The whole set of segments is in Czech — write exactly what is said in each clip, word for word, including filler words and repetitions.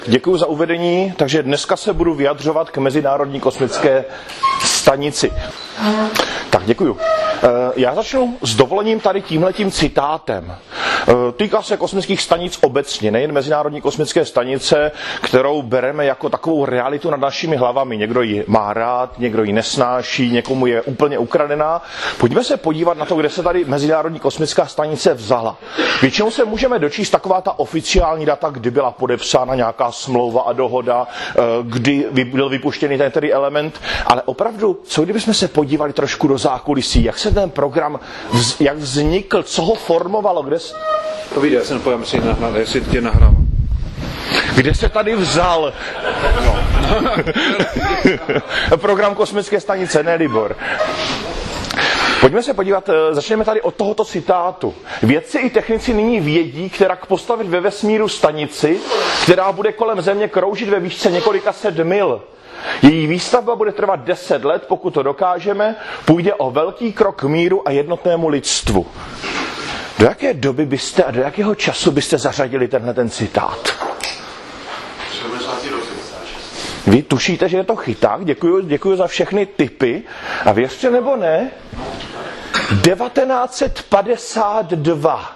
Děkuji za uvedení, takže dneska se budu vyjadřovat k Mezinárodní kosmické stanici. Tak děkuju. Já začnu s dovolením tady tímhletím citátem. Týká se kosmických stanic obecně, nejen Mezinárodní kosmické stanice, kterou bereme jako takovou realitu nad našimi hlavami. Někdo ji má rád, někdo ji nesnáší, někomu je úplně ukradená. Pojďme se podívat na to, kde se tady Mezinárodní kosmická stanice vzala. Většinou se můžeme dočíst taková ta oficiální data, kdy byla podepsána nějaká smlouva a dohoda, kdy byl vypuštěný ten tedy element, ale opravdu, co kdybychom se podívali trošku do zákulisí, jak se ten program, vz, jak vznikl, co ho formovalo, kde se... Povídej, já se nepojím, jestli, nahrál, jestli tě nahrávám. Kde se tady vzal no. program kosmické stanice, ne Libor? Pojďme se podívat, začneme tady od tohoto citátu. Vědci i technici nyní vědí, kterak postavit ve vesmíru stanici, která bude kolem Země kroužit ve výšce několika set mil. Její výstavba bude trvat deset let, pokud to dokážeme, půjde o velký krok k míru a jednotnému lidstvu. Do jaké doby byste a do jakého času byste zařadili tenhle ten citát? Vy tušíte, že je to chyták? Děkuju, děkuju za všechny tipy. A věřte nebo ne, devatenáct set padesát dva.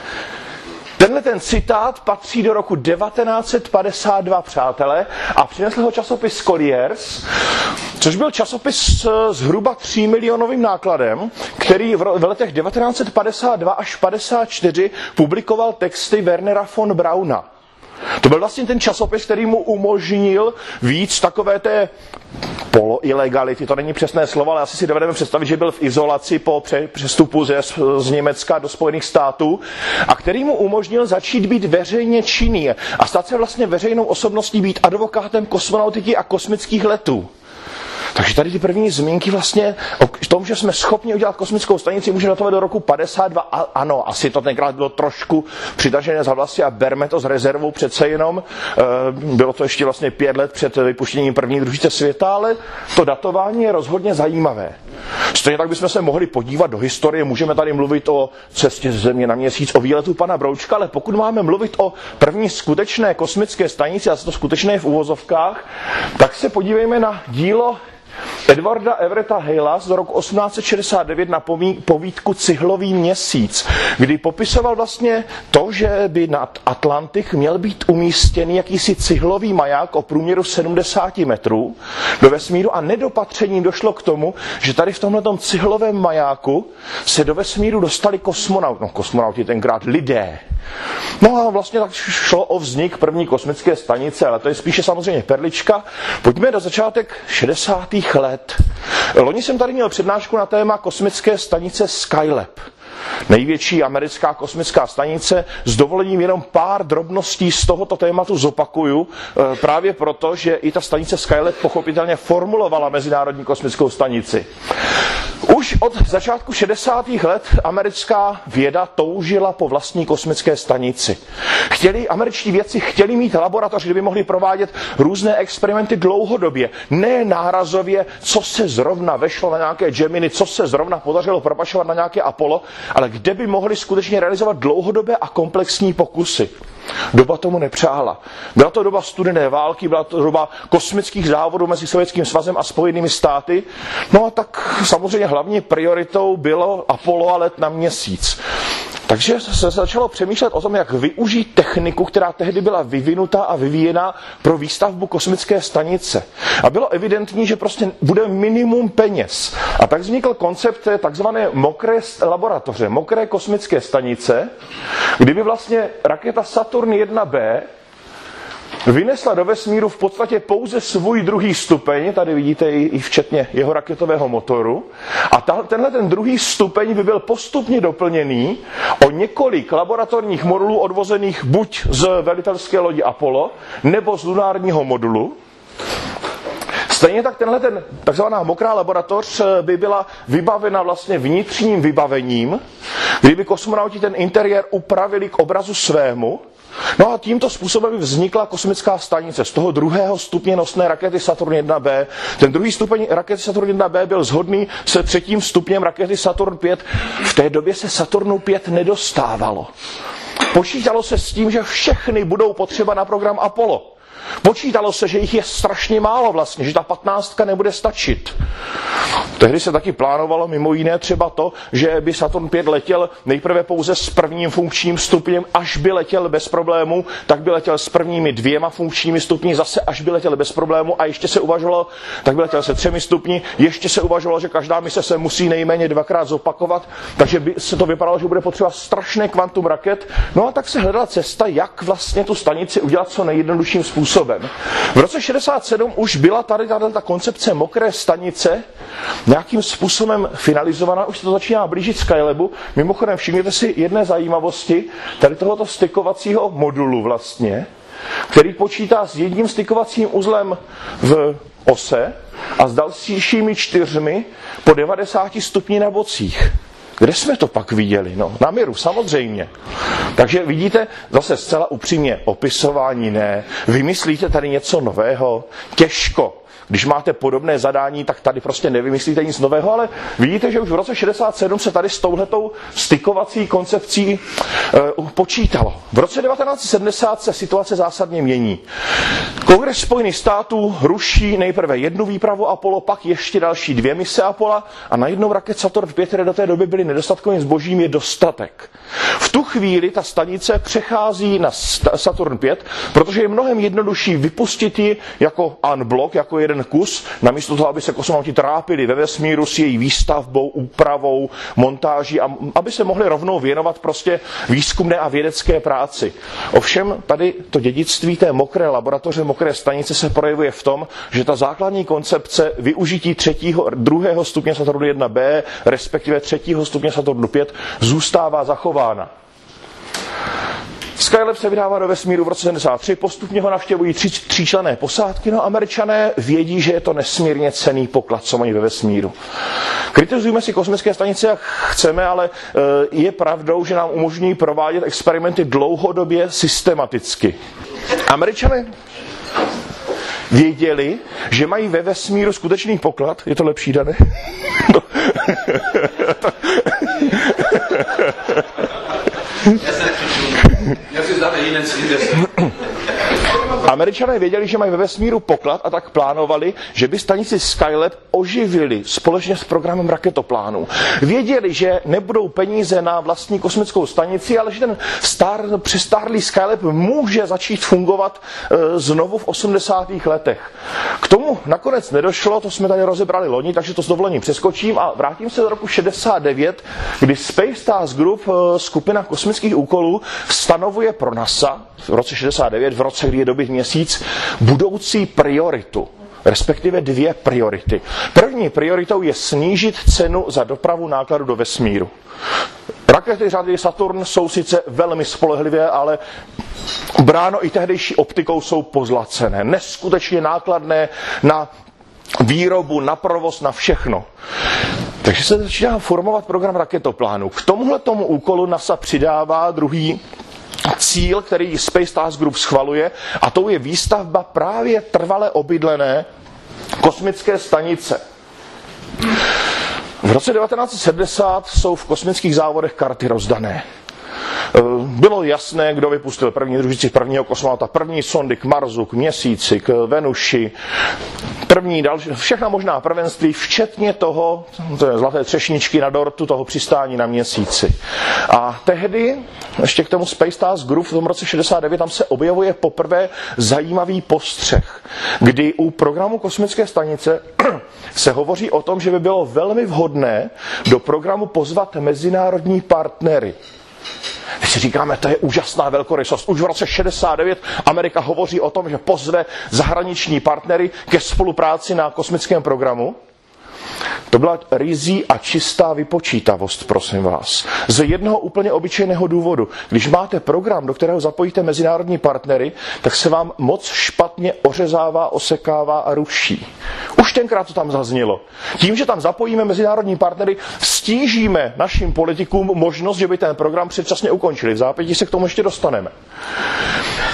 Tenhle ten citát patří do roku devatenáct set padesát dva, přátelé, a přinesl ho časopis Collier's, což byl časopis s zhruba tří milionovým nákladem, který v letech devatenáct set padesát dva až padesát čtyři publikoval texty Wernera von Brauna. To byl vlastně ten časopis, který mu umožnil víc takové té poloilegality, to není přesné slovo, ale asi si dovedeme představit, že byl v izolaci po přestupu ze, z Německa do Spojených států a který mu umožnil začít být veřejně činný a stát se vlastně veřejnou osobností, být advokátem kosmonautiky a kosmických letů. Takže tady ty první zmínky vlastně o tom, že jsme schopni udělat kosmickou stanici, může datovat do roku padesát dva. A ano, asi to tenkrát bylo trošku přitažené za vlasy a berme to s rezervou přece jenom. Bylo to ještě vlastně pět let před vypuštěním první družice světa, ale to datování je rozhodně zajímavé. Stejně tak bychom se mohli podívat do historie, můžeme tady mluvit o cestě z Země na Měsíc, o výletu pana Broučka, ale pokud máme mluvit o první skutečné kosmické stanici, a to skutečné v uvozovkách, tak se podívejme na dílo Edwarda Everetta Halea z roku osmnáct set šedesát devět na povídku Cihlový měsíc, kdy popisoval vlastně to, že by nad Atlantik měl být umístěný jakýsi cihlový maják o průměru sedmdesát metrů do vesmíru a nedopatřením došlo k tomu, že tady v tomhletom cihlovém majáku se do vesmíru dostali kosmonauti, no kosmonauti tenkrát lidé. No a vlastně tak šlo o vznik první kosmické stanice, ale to je spíše samozřejmě perlička. Pojďme do začátek šedesátých let. Loni jsem tady měl přednášku na téma kosmické stanice Skylab. Největší americká kosmická stanice, s dovolením jenom pár drobností z tohoto tématu zopakuju, právě proto, že i ta stanice Skylab pochopitelně formulovala Mezinárodní kosmickou stanici. Už od začátku šedesátých let americká věda toužila po vlastní kosmické stanici. Chtěli, američtí vědci chtěli mít laboratoř, kde by mohli provádět různé experimenty dlouhodobě, ne nárazově, co se zrovna vešlo na nějaké Gemini, co se zrovna podařilo propašovat na nějaké Apollo, ale kde by mohli skutečně realizovat dlouhodobé a komplexní pokusy. Doba tomu nepřála. Byla to doba studené války, byla to doba kosmických závodů mezi Sovětským svazem a Spojenými státy. No a tak samozřejmě hlavní prioritou bylo Apollo a let na Měsíc. Takže se začalo přemýšlet o tom, jak využít techniku, která tehdy byla vyvinutá a vyvíjená pro výstavbu kosmické stanice. A bylo evidentní, že prostě bude minimum peněz. A tak vznikl koncept takzvané mokré laboratoře, mokré kosmické stanice, kdyby vlastně raketa Saturn jedna bé vynesla do vesmíru v podstatě pouze svůj druhý stupeň, tady vidíte i včetně jeho raketového motoru, a ta, tenhle ten druhý stupeň by byl postupně doplněný o několik laboratorních modulů odvozených buď z velitelské lodi Apollo, nebo z lunárního modulu. Stejně tak tenhle ten takzvaná mokrá laboratoř by byla vybavena vlastně vnitřním vybavením, kdyby kosmonauti ten interiér upravili k obrazu svému. No a tímto způsobem by vznikla kosmická stanice z toho druhého stupně nosné rakety Saturn jedna bé. Ten druhý stupeň rakety Saturn jedna bé byl shodný se třetím stupněm rakety Saturn pět. V té době se Saturnu pět nedostávalo. Počítalo se s tím, že všechny budou potřeba na program Apollo. Počítalo se, že jich je strašně málo vlastně, že ta patnáctka nebude stačit. Tehdy se taky plánovalo mimo jiné třeba to, že by Saturn pět letěl nejprve pouze s prvním funkčním stupněm, až by letěl bez problému, tak by letěl s prvními dvěma funkčními stupni, zase až by letěl bez problému a ještě se uvažovalo, tak by letěl se třemi stupni, ještě se uvažovalo, že každá mise se musí nejméně dvakrát zopakovat, takže by se to vypadalo, že bude potřeba strašné kvantum raket. No a tak se hledala cesta, jak vlastně tu stanici udělat co nejjednodušším způsobem. V roce šedesát sedm už byla tady ta koncepce mokré stanice nějakým způsobem finalizovaná, už se to začíná blížit Skylabu. Mimochodem všimněte si jedné zajímavosti tady tohoto stykovacího modulu vlastně, který počítá s jedním stykovacím uzlem v ose a s dalšími čtyřmi po devadesáti stupni na bocích. Kde jsme to pak viděli? No, na Miru, samozřejmě. Takže vidíte, zase zcela upřímně, opisování ne. Vymyslíte tady něco nového? Těžko. Když máte podobné zadání, tak tady prostě nevymyslíte nic nového, ale vidíte, že už v roce šedesát sedm se tady s touhletou stykovací koncepcí uh, počítalo. V roce devatenáct set sedmdesát se situace zásadně mění. Kongres Spojených států ruší nejprve jednu výpravu Apollo, pak ještě další dvě mise Apollo a najednou raket Saturn pět, které do té doby byly nedostatkovým zbožím, je dostatek. V tu chvíli ta stanice přechází na Saturn pět, protože je mnohem jednodušší vypustit ji jako unblock, jako jeden kus, namísto toho, aby se kosmonauti trápili ve vesmíru s její výstavbou, úpravou, montáží, a aby se mohli rovnou věnovat prostě výzkumné a vědecké práci. Ovšem tady to dědictví té mokré laboratoře, mokré stanice se projevuje v tom, že ta základní koncepce využití třetího, druhého stupně Saturnu jedna bé, respektive třetího stupně Saturnu pět, zůstává zachována. Skylab se vydává do vesmíru v roce sedmdesát tři, postupně ho navštěvují tři, tříčlenné posádky, no Američané vědí, že je to nesmírně cenný poklad, co mají ve vesmíru. Kritizujeme si kosmické stanice, jak chceme, ale je pravdou, že nám umožňují provádět experimenty dlouhodobě systematicky. Američané věděli, že mají ve vesmíru skutečný poklad. Je to lepší, Dane? No. Já si zdáme jiné Američané věděli, že mají ve vesmíru poklad a tak plánovali, že by stanici Skylab oživili společně s programem raketoplánů. Věděli, že nebudou peníze na vlastní kosmickou stanici, ale že ten star, přestárlý Skylab může začít fungovat e, znovu v osmdesátých letech. K tomu nakonec nedošlo, to jsme tady rozebrali loni, takže to s dovolením přeskočím a vrátím se do roku šedesát devět, kdy Space Task Group, e, skupina kosmických úkolů, stanovuje pro NASA v roce šedesát devět, v roce, kdy je doby měsíc, budoucí prioritu, respektive dvě priority. První prioritou je snížit cenu za dopravu nákladu do vesmíru. Rakety řady Saturn jsou sice velmi spolehlivé, ale bráno i tehdejší optikou jsou pozlacené, neskutečně nákladné na výrobu, na provoz, na všechno. Takže se začíná formovat program raketoplánu. K tomuhle tomu úkolu NASA přidává druhý cíl, který Space Task Group schvaluje, a to je výstavba právě trvale obydlené kosmické stanice. V roce devatenáct set sedmdesát jsou v kosmických závodech karty rozdané. Bylo jasné, kdo vypustil první družici prvního kosmonauta, první sondy k Marsu, k Měsíci, k Venuši, první další, všechna možná prvenství, včetně toho, to je zlaté třešničky na dortu, toho přistání na Měsíci. A tehdy, ještě k tomu Space Task Group v tom roce šedesát devět, tam se objevuje poprvé zajímavý postřeh, kdy u programu kosmické stanice se hovoří o tom, že by bylo velmi vhodné do programu pozvat mezinárodní partnery. My si říkáme, to je úžasná velkorysost. Už v roce šedesát devět Amerika hovoří o tom, že pozve zahraniční partnery ke spolupráci na kosmickém programu. To byla rizí a čistá vypočítavost, prosím vás. Z jednoho úplně obyčejného důvodu. Když máte program, do kterého zapojíte mezinárodní partnery, tak se vám moc špatně ořezává, osekává a ruší. Už tenkrát to tam zaznělo. Tím, že tam zapojíme mezinárodní partnery, stížíme našim politikům možnost, že by ten program předčasně ukončili. V zápětí se k tomu ještě dostaneme.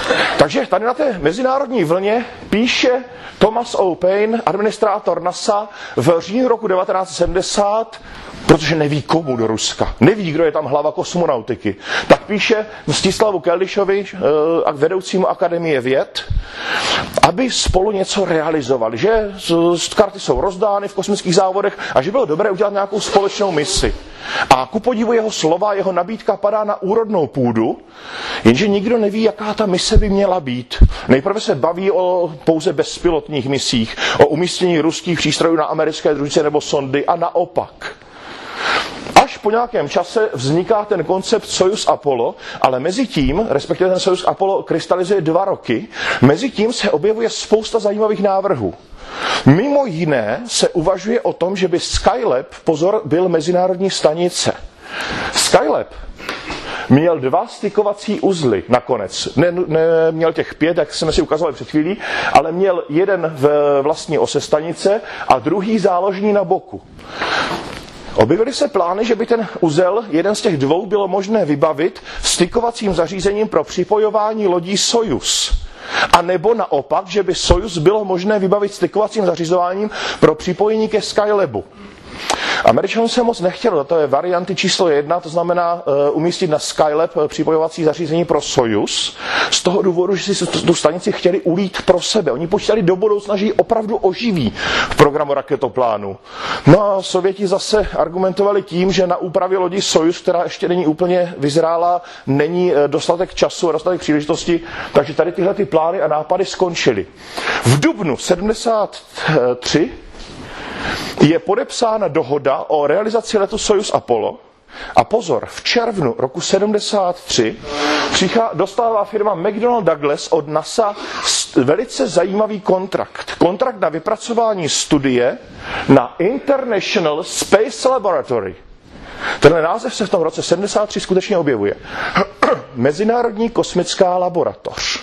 Takže tady na té mezinárodní vlně píše Thomas O. Paine, administrátor NASA, v říjnu roku devatenáct set sedmdesát, protože neví komu do Ruska, neví, kdo je tam hlava kosmonautiky, tak píše Mstislavu Keldyšovi, vedoucímu Akademie věd, aby spolu něco realizovali, že karty jsou rozdány v kosmických závodech a že bylo dobré udělat nějakou společnou misi. A ku podivu jeho slova, jeho nabídka padá na úrodnou půdu, jenže nikdo neví, jaká ta mise by měla být. Nejprve se baví o pouze bezpilotních misích, o umístění ruských přístrojů na americké družice nebo sondy a naopak. Až po nějakém čase vzniká ten koncept Sojuz Apollo, ale mezi tím, respektive ten Sojuz Apollo krystalizuje dva roky, mezi tím se objevuje spousta zajímavých návrhů. Mimo jiné se uvažuje o tom, že by Skylab, pozor, byl mezinárodní stanice. Skylab měl dva stykovací uzly nakonec. Ne, ne, měl těch pět, jak jsme si ukazovali před chvílí, ale měl jeden v vlastní ose stanice a druhý záložní na boku. Objevily se plány, že by ten uzel, jeden z těch dvou, bylo možné vybavit stykovacím zařízením pro připojování lodí Sojuz. A nebo naopak, že by Sojuz bylo možné vybavit stykovacím zařizováním pro připojení ke Skylabu. Američanům se moc nechtělo, to je varianty číslo jedna, to znamená uh, umístit na Skylab připojovací zařízení pro Sojuz, z toho důvodu, že si tu stanici chtěli ulít pro sebe. Oni počítali do budoucna, že ji opravdu oživí v programu raketoplánu. No a Sověti zase argumentovali tím, že na úpravě lodi Sojuz, která ještě není úplně vyzrála, není dostatek času a dostatek příležitosti, takže tady tyhle ty plány a nápady skončily. V dubnu sedmdesát tři je podepsána dohoda o realizaci letu Sojuz Apollo a pozor, v červnu roku sedmdesát tři přichá, dostává firma McDonnell Douglas od NASA velice zajímavý kontrakt. Kontrakt na vypracování studie na International Space Laboratory. Tenhle název se v tom roce sedmdesát tři skutečně objevuje. Mezinárodní kosmická laboratoř.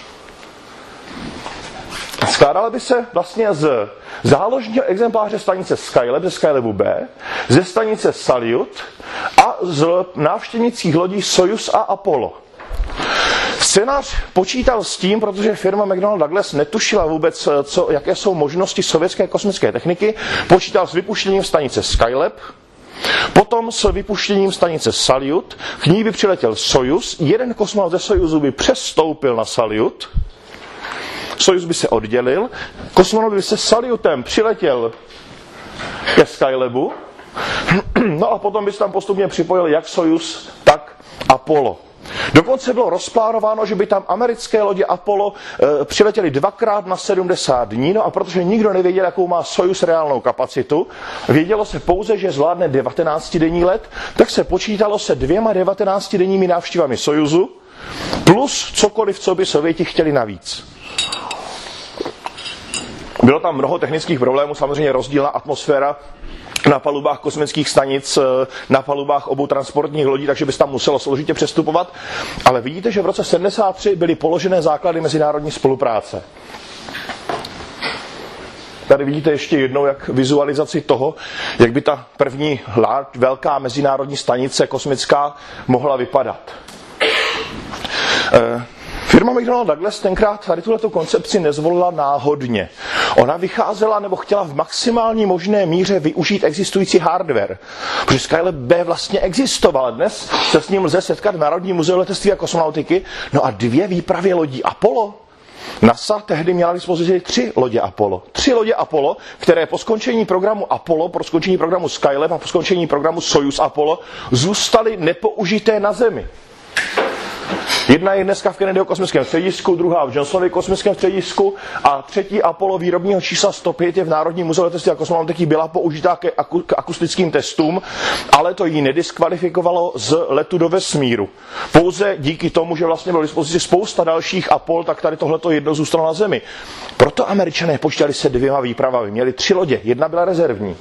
Skládala by se vlastně z záložního exempláře stanice Skylab, ze Skylabu B, ze stanice Salyut a z návštěvnických lodí Sojuz a Apollo. Scénář počítal s tím, protože firma McDonnell Douglas netušila vůbec, co, jaké jsou možnosti sovětské kosmické techniky, počítal s vypuštěním stanice Skylab, potom s vypuštěním stanice Salyut, k ní by přiletěl Sojuz, jeden kosmonaut ze Sojuzu by přestoupil na Salyut, Sojuz by se oddělil, kosmonaut by se Salyutem přiletěl ke Skylabu, no a potom by se tam postupně připojil jak Sojuz, tak Apollo. Dokonce bylo rozplánováno, že by tam americké lodě Apollo e, přiletěly dvakrát na sedmdesát dní, no a protože nikdo nevěděl, jakou má Sojuz reálnou kapacitu, vědělo se pouze, že zvládne devatenáctidenní let, tak se počítalo se dvěma devatenáctidenními návštěvami Sojuzu, plus cokoliv, co by Sověti chtěli navíc. Bylo tam mnoho technických problémů, samozřejmě rozdílná atmosféra na palubách kosmických stanic, na palubách obou transportních lodí, takže by se tam muselo složitě přestupovat. Ale vidíte, že v roce sedmdesát tři byly položené základy mezinárodní spolupráce. Tady vidíte ještě jednou jak vizualizaci toho, jak by ta první velká mezinárodní stanice kosmická mohla vypadat. E Firma McDonnell Douglas tenkrát tady tuhletu koncepci nezvolila náhodně. Ona vycházela nebo chtěla v maximální možné míře využít existující hardware. Protože Skylab B vlastně existoval. Dnes se s ním lze setkat v Národním muzeu letectví a kosmonautiky. No a dvě výpravy lodí Apollo. NASA tehdy měla k dispozici tři lodě Apollo. Tři lodě Apollo, které po skončení programu Apollo, po skončení programu Skylab a po skončení programu Sojuz Apollo zůstaly nepoužité na Zemi. Jedna je dneska v Kennedyho kosmickém středisku, druhá v Johnsonově kosmickém středisku a třetí Apollo výrobního čísla sto pět je v Národním muzeu letectví a kosmonautiky, byla použitá k, aku, k akustickým testům, ale to ji nediskvalifikovalo z letu do vesmíru. Pouze díky tomu, že vlastně bylo k dispozici spousta dalších Apollo, tak tady tohleto jedno zůstalo na Zemi. Proto Američané počítali se dvěma výpravami. Měli tři lodě, jedna byla rezervní.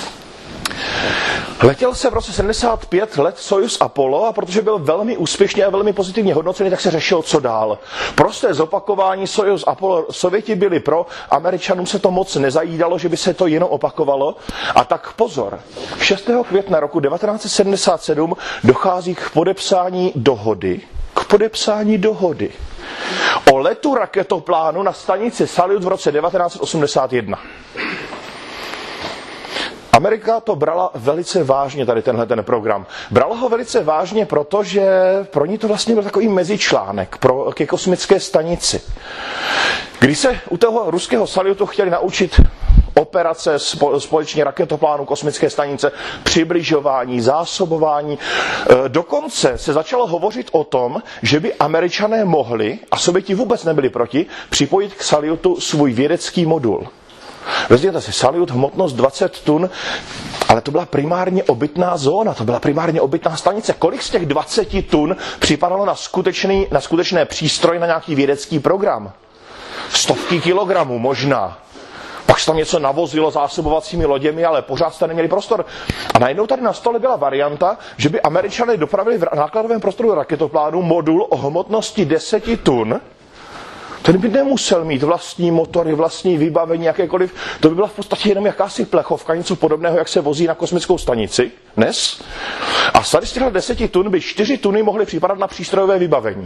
Letěl se v roce sedmdesát pět let Sojuz Apollo a protože byl velmi úspěšně a velmi pozitivně hodnocený, tak se řešilo, co dál. Prosté zopakování Sojuz Apollo, Sověti byli pro, Američanům se to moc nezajídalo, že by se to jenom opakovalo. A tak pozor, šestého května roku devatenáct set sedmdesát sedm dochází k podepsání dohody, k podepsání dohody o letu raketoplánu na stanici Salyut v roce devatenáct set osmdesát jedna. Amerika to brala velice vážně, tady tenhle ten program. Brala ho velice vážně, protože pro ní to vlastně byl takový mezičlánek pro, ke kosmické stanici. Když se u toho ruského Salyutu chtěli naučit operace společně raketoplánu kosmické stanice, přibližování, zásobování. Dokonce se začalo hovořit o tom, že by Američané mohli, a Sověti vůbec nebyli proti, připojit k Salyutu svůj vědecký modul. Vezměte si, Salyut, hmotnost dvacet tun, ale to byla primárně obytná zóna, to byla primárně obytná stanice. Kolik z těch dvaceti tun připadalo na, skutečný, na skutečné přístroj, na nějaký vědecký program? Stovky kilogramů možná. Pak se tam něco navozilo zásobovacími loděmi, ale pořád jste neměli prostor. A najednou tady na stole byla varianta, že by Američané dopravili v nákladovém prostoru raketoplánu modul o hmotnosti deseti tun. Ten by nemusel mít vlastní motory, vlastní vybavení, jakékoliv. To by byla v podstatě jenom jakási plechovka, něco podobného, jak se vozí na kosmickou stanici dnes. A tady z těchto deseti tun by čtyři tuny mohly připadat na přístrojové vybavení.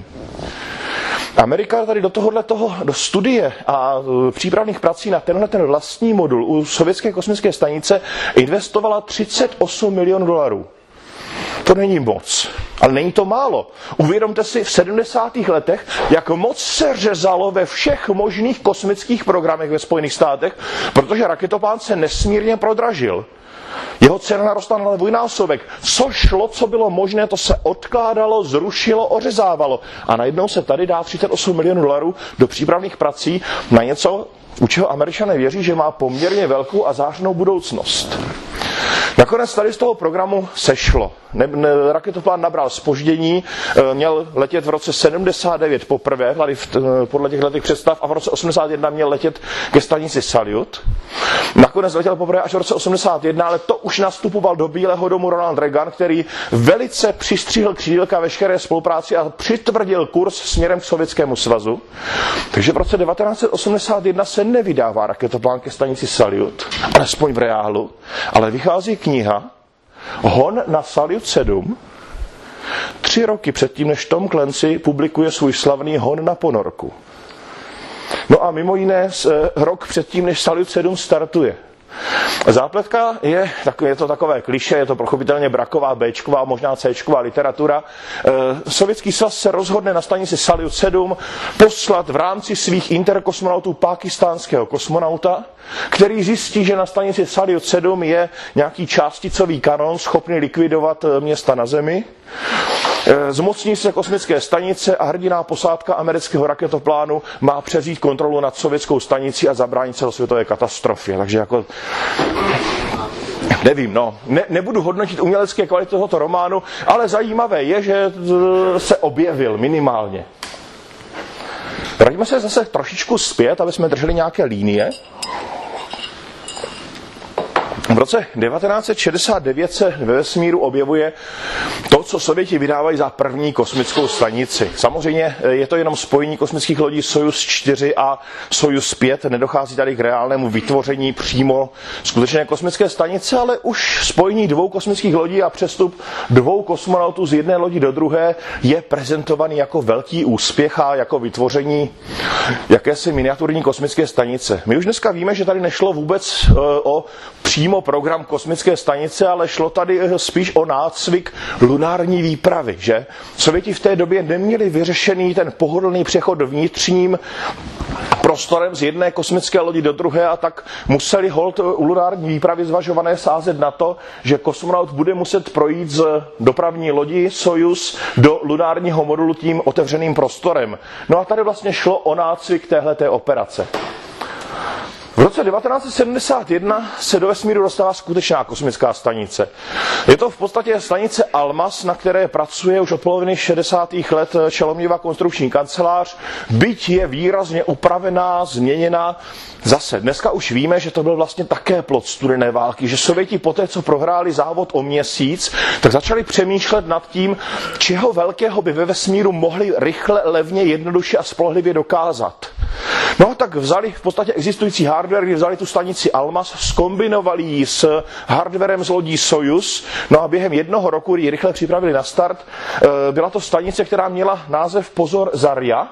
Amerika tady do tohohle toho, do studie a přípravných prací na tenhle ten vlastní modul u sovětské kosmické stanice investovala třicet osm milionů dolarů. To není moc, ale není to málo. Uvědomte si v sedmdesátých letech, jak moc se řezalo ve všech možných kosmických programech ve Spojených státech, protože raketoplán se nesmírně prodražil. Jeho cena narostla na dvojnásobek. Co šlo, co bylo možné, to se odkládalo, zrušilo, ořezávalo. A najednou se tady dá třicet osm milionů dolarů do přípravných prací na něco, u čeho Američané věří, že má poměrně velkou a zářnou budoucnost. Nakonec tady z toho programu sešlo. Ne, ne, raketoplán nabral zpoždění, měl letět v roce sedmdesát devět poprvé, tady v, podle těch letých představ, a v roce osmdesát jedna měl letět ke stanici Salyut. Nakonec letěl poprvé až v roce osmdesát jedna, ale to už nastupoval do Bílého domu Ronald Reagan, který velice přistřihl křídélka veškeré spolupráci a přitvrdil kurz směrem k Sovětskému svazu. Takže v roce devatenáct set osmdesát jedna se nevydává raketoplán ke stanici Salyut, alespoň v reálu, ale vychází kniha Hon na Salyut sedm, tři roky předtím, než Tom Clancy publikuje svůj slavný Hon na ponorku. No a mimo jiné rok předtím, než Salyut sedm startuje. Zápletka je, je to takové klišé, je to pochopitelně braková, béčková, možná céčková literatura. Sovětský svaz se rozhodne na stanici Salyut sedm poslat v rámci svých interkosmonautů pákistánského kosmonauta, který zjistí, že na stanici Salyut sedm je nějaký částicový kanon schopný likvidovat města na Zemi. Zmocní se kosmické stanice a hrdiná posádka amerického raketoplánu má převzít kontrolu nad sovětskou stanicí a zabránit celosvětové katastrofě. Takže jako... Nevím, no. Ne, nebudu hodnotit umělecké kvality tohoto románu, ale zajímavé je, že se objevil minimálně. Vraťme se zase trošičku zpět, aby jsme drželi nějaké linie. V roce devatenáct set šedesát devět se ve vesmíru objevuje to, co Sověti vydávají za první kosmickou stanici. Samozřejmě je to jenom spojení kosmických lodí Sojuz čtyři a Sojuz pět, nedochází tady k reálnému vytvoření přímo skutečné kosmické stanice, ale už spojení dvou kosmických lodí a přestup dvou kosmonautů z jedné lodi do druhé je prezentovaný jako velký úspěch a jako vytvoření jakési miniaturní kosmické stanice. My už dneska víme, že tady nešlo vůbec o přímo program kosmické stanice, ale šlo tady spíš o nácvik lunární výpravy, že? Sověti v té době neměli vyřešený ten pohodlný přechod vnitřním prostorem z jedné kosmické lodi do druhé a tak museli holt u lunární výpravy zvažované sázet na to, že kosmonaut bude muset projít z dopravní lodi Sojuz do lunárního modulu tím otevřeným prostorem. No a tady vlastně šlo o nácvik téhleté operace. V roce devatenáct set sedmdesát jedna se do vesmíru dostává skutečná kosmická stanice. Je to v podstatě stanice Almaz, na které pracuje už od poloviny šedesátých let Čelomněva konstrukční kancelář, byť je výrazně upravená, změněná. Zase, dneska už víme, že to byl vlastně také plod studené války, že Sověti poté, co prohráli závod o Měsíc, tak začali přemýšlet nad tím, čeho velkého by ve vesmíru mohli rychle, levně, jednoduše a spolehlivě dokázat. No tak vzali v podstatě existující hardware, kdy vzali tu stanici Almaz, zkombinovali ji s hardwarem z lodí Sojuz, no a během jednoho roku ji rychle připravili na start. Byla to stanice, která měla název Pozor Zarja,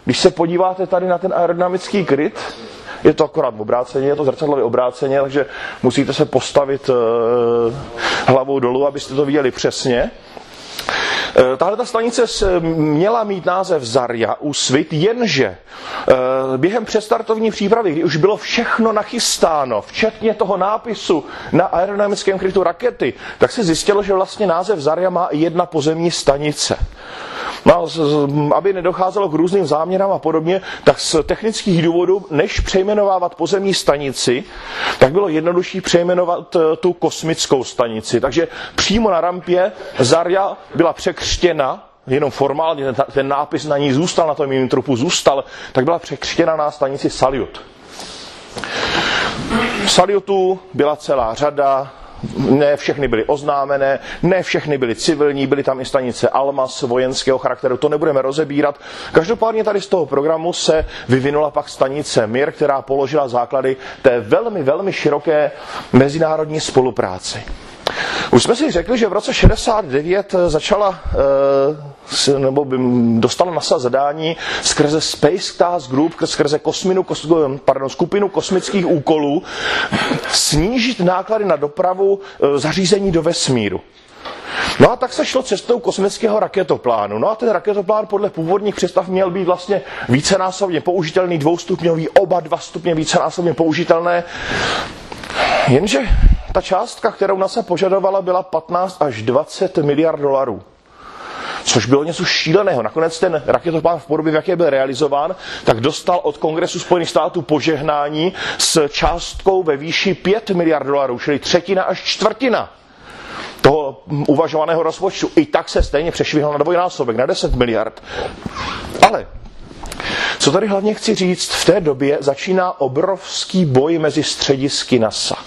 když se podíváte tady na ten aerodynamický kryt, je to akorát obráceně, je to zrcadlově obráceně, takže musíte se postavit uh, hlavou dolů, abyste to viděli přesně. Tahle ta stanice měla mít název Zarja Úsvit, jenže během předstartovní přípravy, kdy už bylo všechno nachystáno, včetně toho nápisu na aerodynamickém krytu rakety, tak se zjistilo, že vlastně název Zarja má i jedna pozemní stanice. No, aby nedocházelo k různým záměrám a podobně, tak z technických důvodů, než přejmenovávat pozemní stanici, tak bylo jednodušší přejmenovat tu kosmickou stanici. Takže přímo na rampě Zarja byla překřtěna, jenom formálně, ten, ten nápis na ní zůstal, na tom jiném trupu zůstal, tak byla překřtěna na stanici Saljut. Saljutů byla celá řada, ne všechny byly oznámené, ne všechny byly civilní, byly tam i stanice Almaz vojenského charakteru, to nebudeme rozebírat. Každopádně tady z toho programu se vyvinula pak stanice Mir, která položila základy té velmi, velmi široké mezinárodní spolupráci. Už jsme si řekli, že v roce šedesát devět začala, nebo by dostala NASA zadání skrze Space Task Group, skrze kosminu, kos, pardon, skupinu kosmických úkolů snížit náklady na dopravu zařízení do vesmíru. No a tak se šlo cestou kosmického raketoplánu. No a ten raketoplán podle původních představ měl být vlastně vícenásobně použitelný, dvoustupňový, oba dva stupně vícenásobně použitelné. Jenže ta částka, kterou NASA požadovala, byla patnáct až dvacet miliard dolarů. Což bylo něco šíleného. Nakonec ten raketoplán v podobě, v jaké byl realizován, tak dostal od Kongresu Spojených států požehnání s částkou ve výši pět miliard dolarů, čili třetina až čtvrtina toho uvažovaného rozpočtu. I tak se stejně přešvihl na dvojnásobek, na deset miliard. Ale co tady hlavně chci říct, v té době začíná obrovský boj mezi středisky NASA.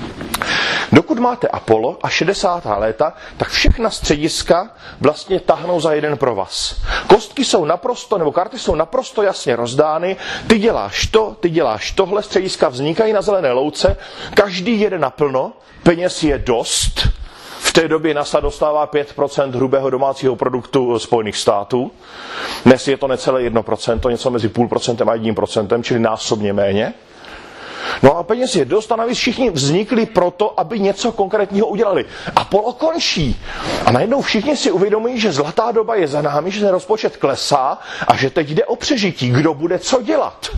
Dokud máte Apollo a šedesátá léta, tak všechna střediska vlastně tahnou za jeden provaz. Kostky jsou naprosto, nebo karty jsou naprosto jasně rozdány, ty děláš to, ty děláš tohle, střediska vznikají na zelené louce, každý jede naplno, peněz je dost. V té době NASA dostává pět procent hrubého domácího produktu Spojených států. Dnes je to necelé jedno procento, něco mezi půl procentem a jedním procentem, čili násobně méně. No a peněz je dost a navíc všichni vznikli proto, aby něco konkrétního udělali. Apollo končí. A najednou všichni si uvědomují, že zlatá doba je za námi, že ten rozpočet klesá a že teď jde o přežití. Kdo bude co dělat?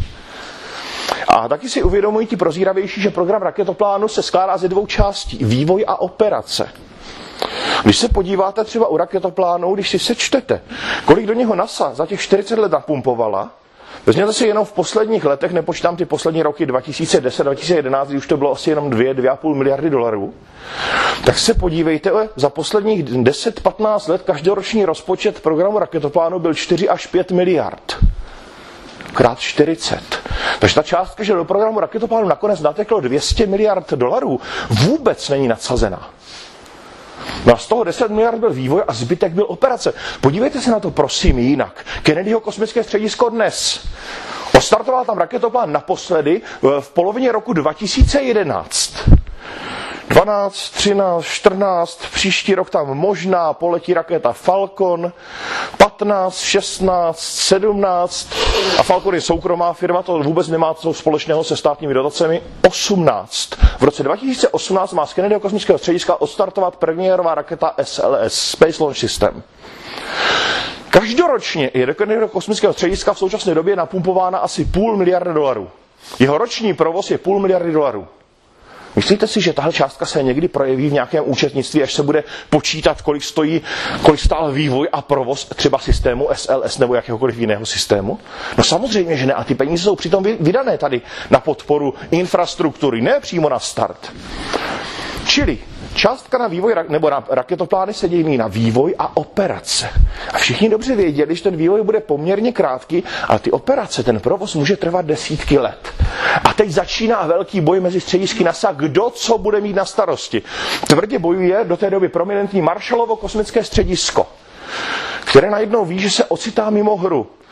A taky si uvědomují ti prozíravější, že program raketoplánu se skládá ze dvou částí. Vývoj a operace. Když se podíváte třeba u raketoplánu, když si sečtete, kolik do něho NASA za těch čtyřicet let napumpovala, vezměte si jenom v posledních letech, nepočítám ty poslední roky dva tisíce deset dva tisíce jedenáct, kdy už to bylo asi jenom dvě, dvě a půl miliardy dolarů, tak se podívejte, za posledních deset patnáct let každoroční rozpočet programu raketoplánu byl čtyři až pět miliard. Krát čtyřicet. Takže ta částka, že do programu raketoplánu nakonec nateklo dvě stě miliard dolarů, vůbec není nadsazená. No a z toho deset miliard byl vývoj a zbytek byl operace. Podívejte se na to prosím jinak. Kennedyho kosmické středisko dnes. Ostartoval tam raketoplán naposledy v polovině roku dva tisíce jedenáct. dvanáct, třináct, čtrnáct, příští rok tam možná poletí raketa Falcon, patnáct, šestnáct, sedmnáct, a Falcon je soukromá firma, to vůbec nemá co společného se státními dotacemi, osmnáct. V roce dva tisíce osmnáct má z Kennedyho kosmického střediska odstartovat premiérová raketa S L S, Space Launch System. Každoročně je do Kennedyho kosmického střediska v současné době napumpována asi půl miliardy dolarů. Jeho roční provoz je půl miliardy dolarů. Myslíte si, že tahle částka se někdy projeví v nějakém účetnictví, až se bude počítat, kolik stojí, kolik stál vývoj a provoz třeba systému S L S nebo jakéhokoliv jiného systému? No samozřejmě, že ne. A ty peníze jsou přitom vydané tady na podporu infrastruktury, ne přímo na start. Čili částka na vývoj nebo na raketoplány se dělí na vývoj a operace. A všichni dobře věděli, že ten vývoj bude poměrně krátký, ale ty operace, ten provoz může trvat desítky let. A teď začíná velký boj mezi středisky NASA, kdo co bude mít na starosti. Tvrdě bojuje do té doby prominentní Marshallovo kosmické středisko, které najednou ví, že se ocitá mimo hru.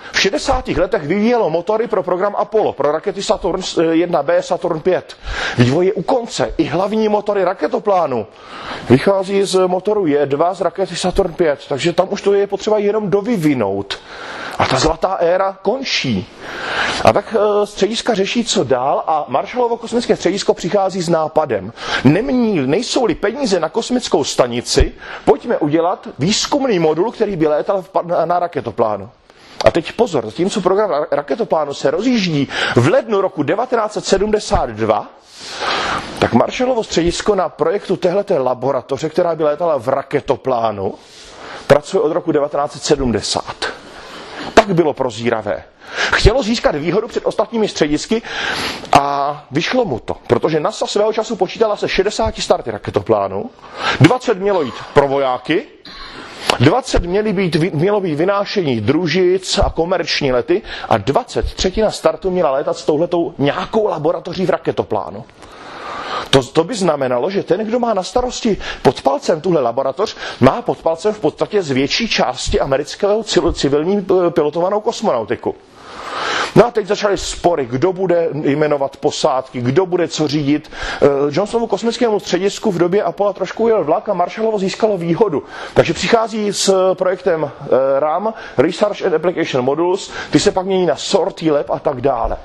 v šedesátých letech vyvíjelo motory pro program Apollo, pro rakety Saturn jedna bé, Saturn pět. Vývoj je u konce. I hlavní motory raketoplánu vychází z motoru J dva z rakety Saturn pět, takže tam už to je potřeba jenom dovyvinout. A ta zlatá éra končí. A tak střediska řeší, co dál, a Marshallovo kosmické středisko přichází s nápadem. Nemní, nejsou-li peníze na kosmickou stanici, pojďme udělat výzkumný modul, který by létal na raketoplánu. A teď pozor, zatímco program raketoplánu se rozjíždí v lednu roku devatenáct set sedmdesát dva, tak Marshallovo středisko na projektu téhleté laboratoře, která by létala v raketoplánu, pracuje od roku devatenáct set sedmdesát. Tak bylo prozíravé. Chtělo získat výhodu před ostatními středisky a vyšlo mu to, protože NASA svého času počítala se šedesáti starty raketoplánu, dvacet mělo jít pro vojáky, dvacet měly být, mělo být vynášení družic a komerční lety a dvacet třetina startu měla létat s touhletou nějakou laboratoří v raketoplánu. To, to by znamenalo, že ten, kdo má na starosti pod palcem tuhle laboratoř, má pod palcem v podstatě z větší části amerického civilní pilotovanou kosmonautiku. No a teď začaly spory, kdo bude jmenovat posádky, kdo bude co řídit. Johnsonovu kosmickému středisku v době Apollo trošku jel vlak a Marshallovo získalo výhodu. Takže přichází s projektem RAM, Research and Application Modules, ty se pak mění na Sortie Lab a tak dále.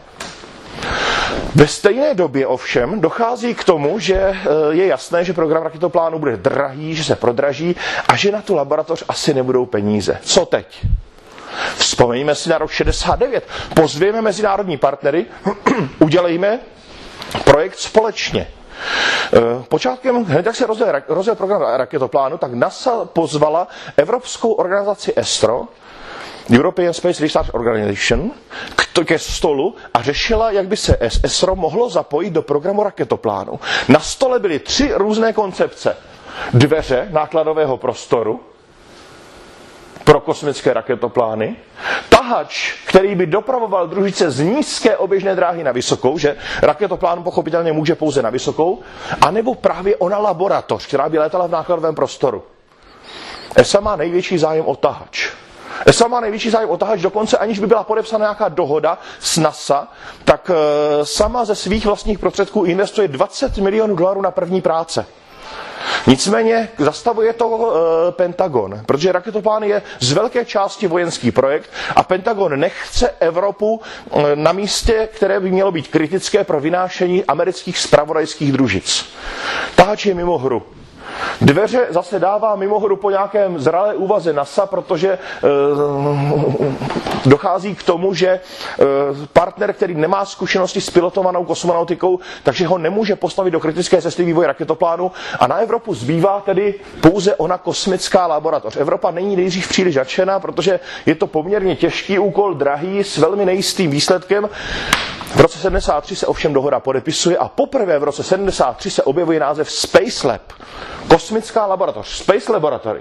Ve stejné době ovšem dochází k tomu, že je jasné, že program raketoplánu bude drahý, že se prodraží a že na tu laboratoř asi nebudou peníze. Co teď? Vzpomeňme si na rok šedesát devět. Pozvěme mezinárodní partnery, udělejme projekt společně. Počátkem, hned jak se rozjel, rozjel program raketoplánu, tak NASA pozvala evropskou organizaci ESRO, European Space Research Organization, ke stolu a řešila, jak by se ESRO mohlo zapojit do programu raketoplánu. Na stole byly tři různé koncepce. Dveře nákladového prostoru pro kosmické raketoplány, tahač, který by dopravoval družice z nízké oběžné dráhy na vysokou, že raketoplán pochopitelně může pouze na vysokou, anebo právě ona laboratoř, která by létala v nákladovém prostoru. E S A má největší zájem o tahač. E S A má největší zájem o tahač, dokonce aniž by byla podepsána nějaká dohoda s NASA, tak e, sama ze svých vlastních prostředků investuje dvacet milionů dolarů na první práce. Nicméně zastavuje to e, Pentagon, protože raketoplán je z velké části vojenský projekt a Pentagon nechce Evropu e, na místě, které by mělo být kritické pro vynášení amerických zpravodajských družic. Tahač je mimo hru. Dveře zase dává mimo hru po nějakém zralé úvaze NASA, protože e, dochází k tomu, že e, partner, který nemá zkušenosti s pilotovanou kosmonautikou, takže ho nemůže postavit do kritické cesty vývoje raketoplánu a na Evropu zbývá tedy pouze ona kosmická laboratoř. Evropa není nejdřív příliš nadšená, protože je to poměrně těžký úkol, drahý, s velmi nejistým výsledkem. V roce sedmdesát tři se ovšem dohoda podepisuje a poprvé v roce sedmdesát tři se objevuje název Space Lab. Kosmická laboratoř, Space Laboratory.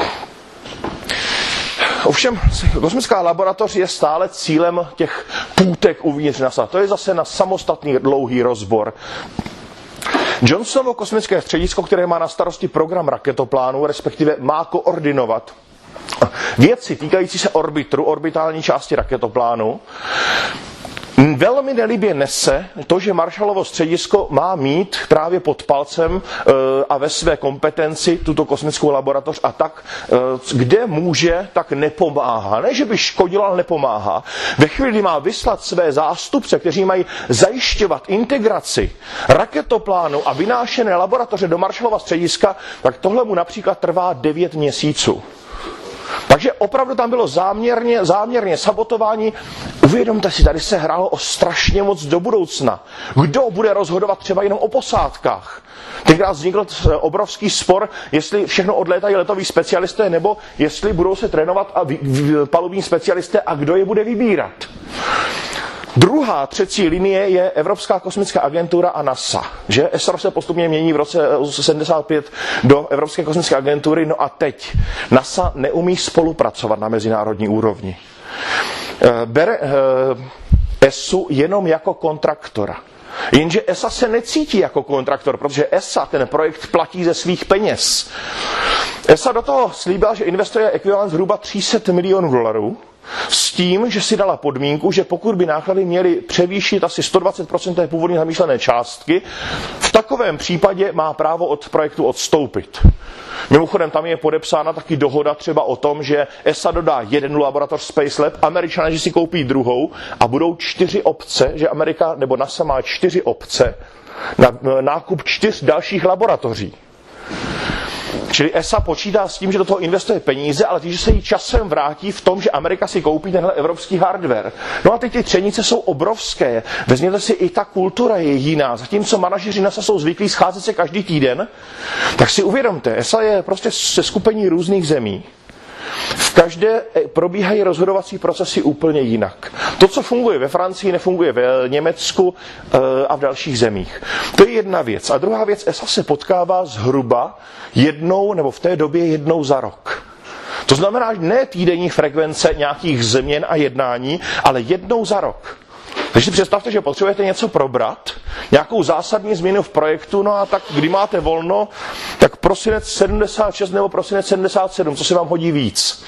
Ovšem, kosmická laboratoř je stále cílem těch půtek uvnitř NASA. To je zase na samostatný dlouhý rozbor. Johnsonovo kosmické středisko, které má na starosti program raketoplánu, respektive má koordinovat věci týkající se orbitru, orbitální části raketoplánu, velmi nelibě nese to, že Marshallovo středisko má mít právě pod palcem e, a ve své kompetenci tuto kosmickou laboratoř a tak, e, kde může, tak nepomáhá. Ne, že by škodila, ale nepomáhá. Ve chvíli, kdy má vyslat své zástupce, kteří mají zajišťovat integraci raketoplánu a vynášené laboratoře do Marshallova střediska, tak tohle mu například trvá devět měsíců. Takže opravdu tam bylo záměrně, záměrně sabotování. Uvědomte si, tady se hrálo o strašně moc do budoucna. Kdo bude rozhodovat třeba jenom o posádkách? Tenkrát vznikl obrovský spor, jestli všechno odlétají letoví specialisté, nebo jestli budou se trénovat a vy, vy, palubní specialisté a kdo je bude vybírat. Druhá, třetí linie je Evropská kosmická agentura a NASA. Že ESRO se postupně mění v roce sedmdesát pět do Evropské kosmické agentury, no a teď NASA neumí spolupracovat na mezinárodní úrovni. Bere E S U jenom jako kontraktora. Jenže E S A se necítí jako kontraktor, protože E S A ten projekt platí ze svých peněz. E S A do toho slíbila, že investuje ekvivalent zhruba tři sta milionů dolarů, s tím, že si dala podmínku, že pokud by náklady měly převýšit asi sto dvacet procent té původně zamýšlené částky, v takovém případě má právo od projektu odstoupit. Mimochodem tam je podepsána taky dohoda třeba o tom, že E S A dodá jednu laboratoř Space Lab, Američané si koupí druhou a budou čtyři obce, že Amerika nebo NASA má čtyři obce na nákup čtyř dalších laboratoří. Čili E S A počítá s tím, že do toho investuje peníze, ale že se jí časem vrátí v tom, že Amerika si koupí tenhle evropský hardware. No a teď ty třenice jsou obrovské. Vezměte si, i ta kultura je jiná. Zatímco manažeři NASA jsou zvyklí scházet se každý týden, tak si uvědomte, E S A je prostě seskupení různých zemí. V každé probíhají rozhodovací procesy úplně jinak. To, co funguje ve Francii, nefunguje v Německu a v dalších zemích. To je jedna věc. A druhá věc, E S A se potkává zhruba jednou, nebo v té době jednou za rok. To znamená, že ne týdenní frekvence nějakých změn a jednání, ale jednou za rok. Takže si představte, že potřebujete něco probrat, nějakou zásadní změnu v projektu, no a tak kdy máte volno, tak prosinec sedmdesát šest nebo prosinec sedmdesát sedm, co se vám hodí víc?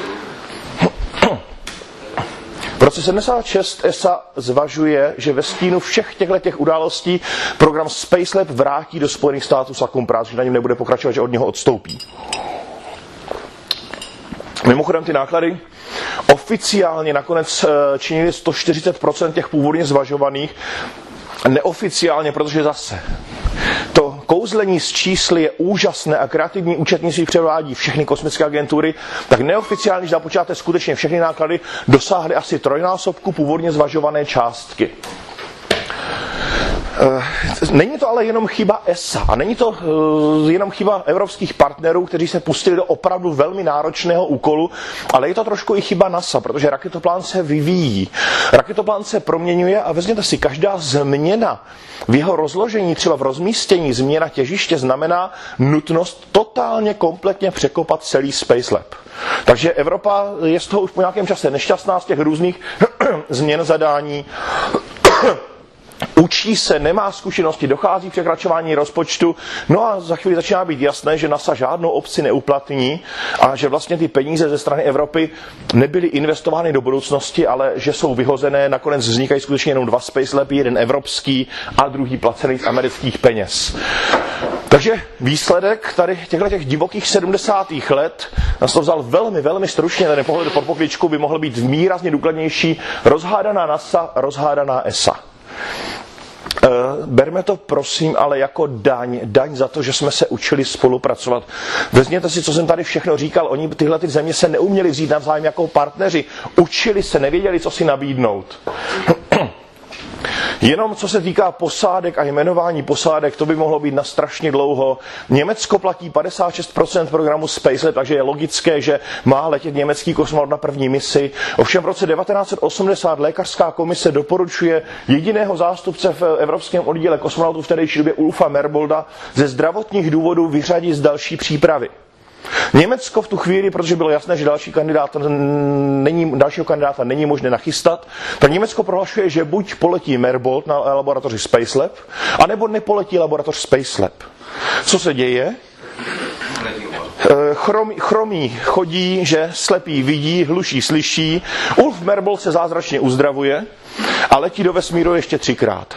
V roce sedmdesát šest E S A zvažuje, že ve stínu všech těchto těch událostí program Space Lab vrátí do Spojených států Sakumpras, že na něm nebude pokračovat, že od něho odstoupí. Mimochodem ty náklady oficiálně nakonec činily sto čtyřicet procent těch původně zvažovaných, neoficiálně, protože zase to kouzlení s čísly je úžasné a kreativní účetnictví převádí všechny kosmické agentury, tak neoficiálně, když započítáte skutečně všechny náklady, dosáhly asi trojnásobku původně zvažované částky. Není to ale jenom chyba E S A a není to jenom chyba evropských partnerů, kteří se pustili do opravdu velmi náročného úkolu, ale je to trošku i chyba NASA, protože raketoplán se vyvíjí. Raketoplán se proměňuje a vezměte si, každá změna v jeho rozložení, třeba v rozmístění, změna těžiště znamená nutnost totálně kompletně překopat celý Space Lab. Takže Evropa je z toho už po nějakém čase nešťastná z těch různých změn zadání. Učí se, nemá zkušenosti, dochází k překračování rozpočtu, no a za chvíli začíná být jasné, že NASA žádnou opci neuplatní a že vlastně ty peníze ze strany Evropy nebyly investovány do budoucnosti, ale že jsou vyhozené, nakonec vznikají skutečně jenom dva Space Laby, jeden evropský a druhý placený z amerických peněz. Takže výsledek tady těchto těch divokých sedmdesátých let, nás to vzal velmi, velmi stručně, ten pohled pod pokličku by mohl být výrazně důkladnější, rozhádaná NASA, rozhádaná E S A. Berme to prosím ale jako daň, daň za to, že jsme se učili spolupracovat. Vezměte si, co jsem tady všechno říkal, oni tyhle ty země se neuměli vzít navzájem jako partneři, učili se, nevěděli, co si nabídnout. Jenom co se týká posádek a jmenování posádek, to by mohlo být na strašně dlouho. Německo platí padesát šest procent programu Space Lab, takže je logické, že má letět německý kosmonaut na první misi. Ovšem v roce devatenáct set osmdesát lékařská komise doporučuje jediného zástupce v evropském oddíle kosmonautů v této době Ulfa Merbolda ze zdravotních důvodů vyřadit z další přípravy. Německo v tu chvíli, protože bylo jasné, že další kandidát není, dalšího kandidáta není možné nachystat, tak Německo prohlašuje, že buď poletí Merbold na laboratoři Space Lab, anebo nepoletí laboratoř Space Lab. Co se děje? Chromí, chromí chodí, že slepý vidí, hluší slyší. Ulf Merbold se zázračně uzdravuje a letí do vesmíru ještě třikrát.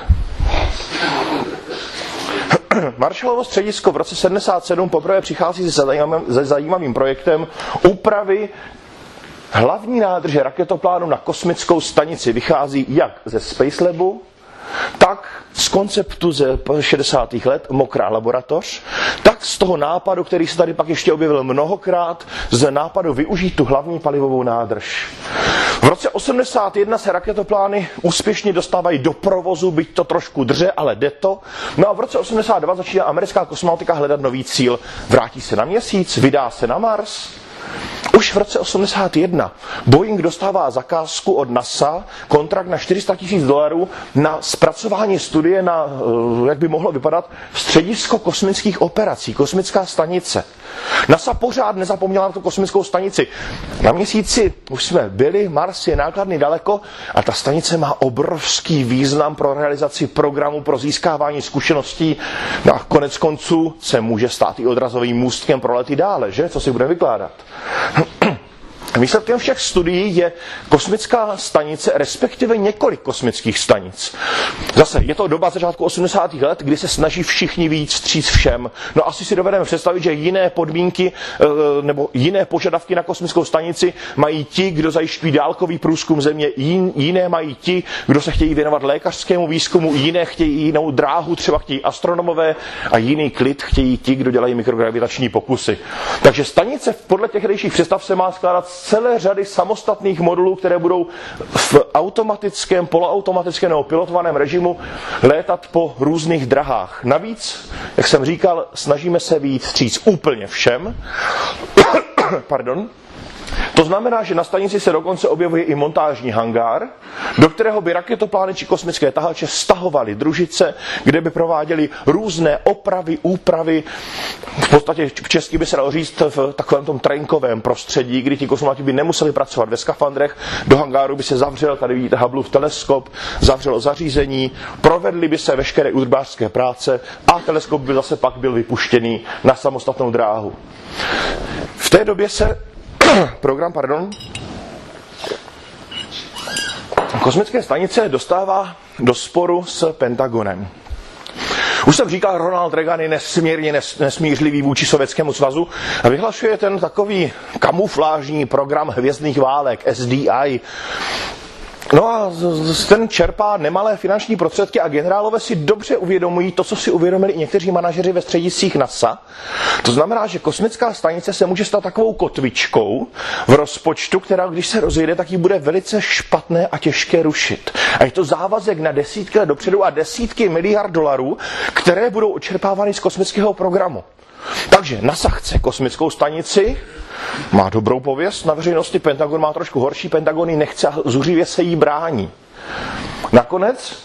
Marshallovo středisko v roce sedmdesát sedm poprvé přichází se zajímavým, se zajímavým projektem úpravy hlavní nádrže raketoplánu na kosmickou stanici. Vychází jak ze Space Labu, tak z konceptu ze šedesátých let, mokrá laboratoř, tak z toho nápadu, který se tady pak ještě objevil mnohokrát, z nápadu využít tu hlavní palivovou nádrž. V roce osmdesát jedna se raketoplány úspěšně dostávají do provozu, byť to trošku drže, ale jde to. No a v roce osmdesát dva začíná americká kosmonautika hledat nový cíl. Vrátí se na Měsíc, vydá se na Mars. Už v roce osmdesát jedna Boeing dostává zakázku od NASA, kontrakt na čtyři sta tisíc dolarů na zpracování studie na, jak by mohlo vypadat, středisko kosmických operací, kosmická stanice. NASA pořád nezapomněla na tu kosmickou stanici. Na Měsíci už jsme byli, Mars je nákladný daleko a ta stanice má obrovský význam pro realizaci programu, pro získávání zkušeností. No a konec konců se může stát i odrazovým můstkem pro lety dále, že? Co si budeme vykládat? Výsledkem všech studií je kosmická stanice, respektive několik kosmických stanic. Zase je to doba začátku osmdesátých let, kdy se snaží všichni víc vstříc všem. No asi si dovedeme představit, že jiné podmínky nebo jiné požadavky na kosmickou stanici mají ti, kdo zajišťují dálkový průzkum Země, jiné mají ti, kdo se chtějí věnovat lékařskému výzkumu, jiné chtějí jinou dráhu, třeba chtějí astronomové a jiný klid chtějí ti, kdo dělají mikrogravitační pokusy. Takže stanice podle těch hrejších představ se má skládat celé řady samostatných modulů, které budou v automatickém, poloautomatickém nebo pilotovaném režimu létat po různých drahách. Navíc, jak jsem říkal, snažíme se vyjít vstříc úplně všem. Pardon. To znamená, že na stanici se dokonce objevuje i montážní hangár, do kterého by raketoplány či kosmické tahače stahovaly družice, kde by prováděli různé opravy, úpravy. V podstatě v česky by se dalo říct v takovém tom trenkovém prostředí, kdy ti kosmonauti by nemuseli pracovat ve skafandrech, do hangáru by se zavřel, tady vidíte Hubbleův teleskop, zavřelo zařízení, provedly by se veškeré údržbářské práce a teleskop by zase pak byl vypuštěný na samostatnou dráhu. V té době se program, pardon, kosmické stanice dostává do sporu s Pentagonem. Už jsem říkal, Ronald Reagan je nesmírně nes, nesmířlivý vůči Sovětskému svazu a vyhlašuje ten takový kamuflážní program hvězdných válek, S D I. No a ten čerpá nemalé finanční prostředky a generálové si dobře uvědomují to, co si uvědomili i někteří manažeři ve střediscích NASA. To znamená, že kosmická stanice se může stát takovou kotvičkou v rozpočtu, která když se rozjede, tak ji bude velice špatné a těžké rušit. A je to závazek na desítky let dopředu a desítky miliard dolarů, které budou odčerpávány z kosmického programu. Takže NASA chce kosmickou stanici, má dobrou pověst na veřejnosti, Pentagon má trošku horší, Pentagon ji nechce a zuřivě se jí brání. Nakonec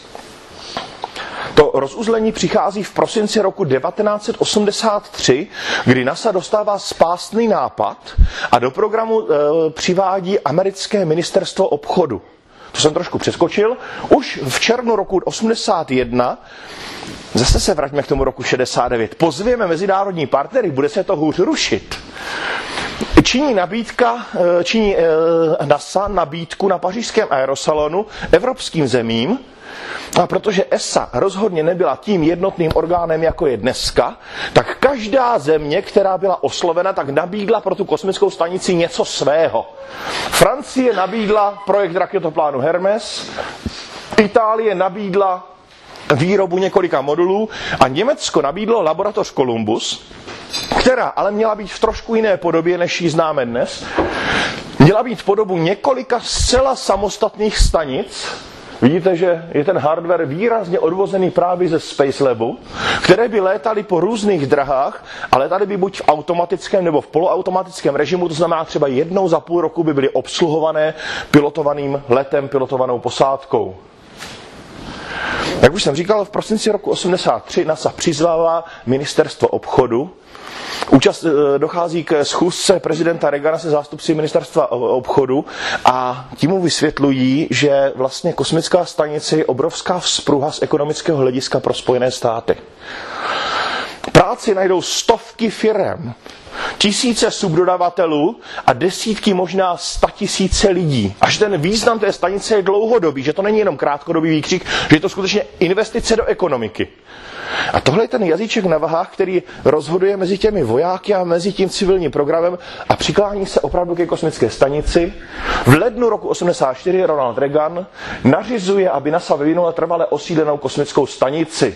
to rozuzlení přichází v prosinci roku devatenáct set osmdesát tři, kdy NASA dostává spásný nápad a do programu e, přivádí americké ministerstvo obchodu. To jsem trošku přeskočil. Už v červnu roku osmdesát jedna, zase se vraťme k tomu roku šedesát devět, pozvěme mezinárodní partnery, bude se to hůř rušit. Činí nabídka, činí NASA nabídku na pařížském aerosalonu evropským zemím, a protože E S A rozhodně nebyla tím jednotným orgánem, jako je dneska, tak každá země, která byla oslovena, tak nabídla pro tu kosmickou stanici něco svého. Francie nabídla projekt raketoplánu Hermes, Itálie nabídla výrobu několika modulů a Německo nabídlo laboratoř Columbus, která ale měla být v trošku jiné podobě, než ji známe dnes. Měla být v podobu několika zcela samostatných stanic. Vidíte, že je ten hardware výrazně odvozený právě ze Space Labu, které by létaly po různých drahách a létaly by buď v automatickém nebo v poloautomatickém režimu, to znamená třeba jednou za půl roku by byly obsluhované pilotovaným letem, pilotovanou posádkou. Jak už jsem říkal, v prosinci roku osmdesát tři NASA přizvává ministerstvo obchodu. Účast, dochází k schůzce prezidenta Reagana se zástupci ministerstva obchodu a tím mu vysvětlují, že vlastně kosmická stanice je obrovská vzpruha z ekonomického hlediska pro Spojené státy. Práci najdou stovky firem, tisíce subdodavatelů a desítky, možná statisíce lidí. Až ten význam té stanice je dlouhodobý, že to není jenom krátkodobý výkřik, že je to skutečně investice do ekonomiky. A tohle je ten jazyček na vahách, který rozhoduje mezi těmi vojáky a mezi tím civilním programem a přiklání se opravdu ke kosmické stanici. V lednu roku osmdesát čtyři Ronald Reagan nařizuje, aby NASA vyvinula trvale osídlenou kosmickou stanici.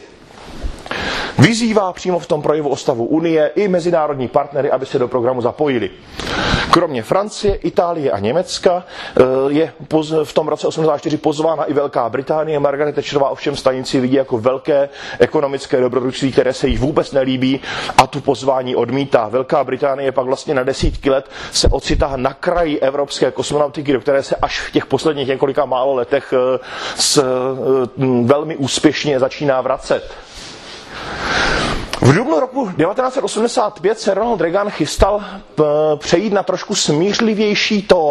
Vyzývá přímo v tom projevu o stavu Unie i mezinárodní partnery, aby se do programu zapojili. Kromě Francie, Itálie a Německa je v tom roce osmdesát čtyři pozvána i Velká Británie. Margaret Thatcherová ovšem stanici vidí jako velké ekonomické dobrodružství, které se jí vůbec nelíbí a tu pozvání odmítá. Velká Británie pak vlastně na desítky let se ocitá na kraji evropské kosmonautiky, do které se až v těch posledních několika málo letech s, velmi úspěšně začíná vracet. V dubnu roku devatenáct set osmdesát pět se Ronald Reagan chystal přejít na trošku smířlivější tón.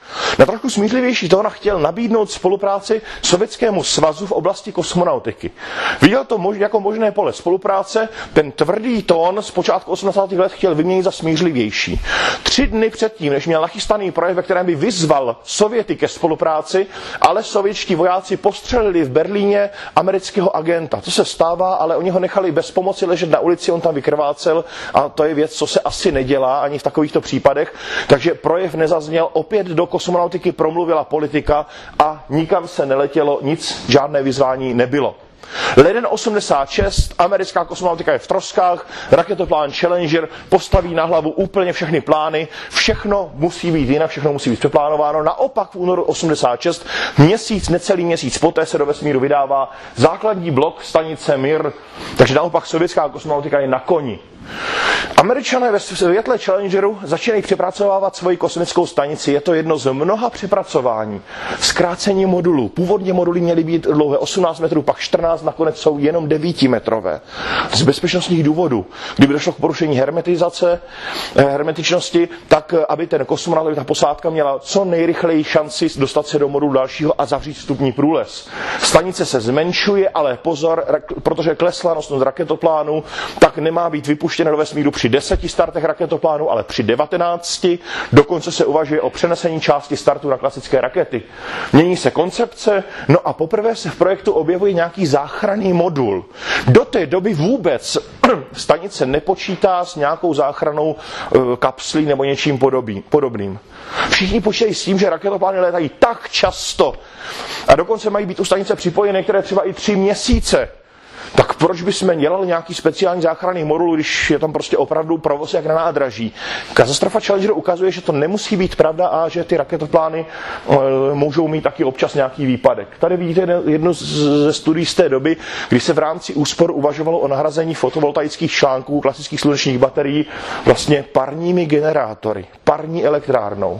Na trochu smířlivější tón chtěl nabídnout spolupráci Sovětskému svazu v oblasti kosmonautiky. Viděl to mož, jako možné pole spolupráce, ten tvrdý tón z počátku osmdesátých let chtěl vyměnit za smířlivější. Tři dny předtím, než měl nachystaný projev, ve kterém by vyzval Sověty ke spolupráci, ale sovětští vojáci postřelili v Berlíně amerického agenta. To se stává, ale oni ho nechali bez pomoci ležet na ulici, on tam vykrvácel a to je věc, co se asi nedělá ani v takovýchto případech. Takže projev nezazněl, opět do kosmonautiky promluvila politika a nikam se neletělo, nic, žádné vyzvání nebylo. Leden osmdesát šest, americká kosmonautika je v troskách, raketoplán Challenger postaví na hlavu úplně všechny plány, všechno musí být jinak, všechno musí být přeplánováno. Naopak v únoru osmdesát šest, měsíc, necelý měsíc poté se do vesmíru vydává základní blok stanice Mir, takže naopak sovětská kosmonautika je na koni. Američané ve světle Challengeru začínají přepracovávat svoji kosmickou stanici. Je to jedno z mnoha přepracování. Zkrácení modulů. Původně moduly měly být dlouhé osmnáct metrů, pak čtrnáct, nakonec jsou jenom devítimetrové. Z bezpečnostních důvodů. Kdyby došlo k porušení hermetizace, hermetičnosti, tak aby ten kosmonaut, aby ta posádka měla co nejrychleji šanci dostat se do modulu dalšího a zavřít vstupní průlez. Stanice se zmenšuje, ale pozor, protože klesla nosnost raketoplánu, tak nemá být vypuštěna do vesmíru při deseti startech raketoplánu, ale při devatenácti. Dokonce se uvažuje o přenesení části startu na klasické rakety. Mění se koncepce, no a poprvé se v projektu objevuje nějaký záchranný modul. Do té doby vůbec stanice nepočítá s nějakou záchrannou kapslí nebo něčím podobným. Všichni počítají s tím, že raketoplány létají tak často a dokonce mají být u stanice připojené, které třeba i tři měsíce. Tak proč bychom dělali nějaký speciální záchranný modul, když je tam prostě opravdu provoz jak na nádraží? Katastrofa Challengeru ukazuje, že to nemusí být pravda a že ty raketoplány e, můžou mít taky občas nějaký výpadek. Tady vidíte jednu ze studií z té doby, kdy se v rámci úspor uvažovalo o nahrazení fotovoltaických článků, klasických slunečních baterií, vlastně parními generátory, parní elektrárnou.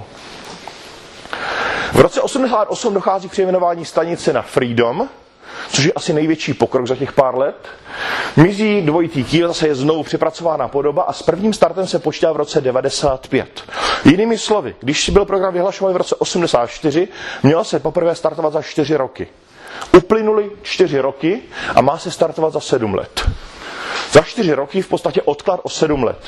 V roce osmdesát osm dochází k přejmenování stanice na Freedom, což je asi největší pokrok za těch pár let. Mizí dvojitý kýl, zase je znovu přepracována podoba a s prvním startem se počítá v roce devadesát pět. Jinými slovy, když byl program vyhlašovaný v roce osmdesát čtyři, měl se poprvé startovat za čtyři roky. Uplynuly čtyři roky a má se startovat za sedm let. Za čtyři roky v podstatě odklad o sedm let.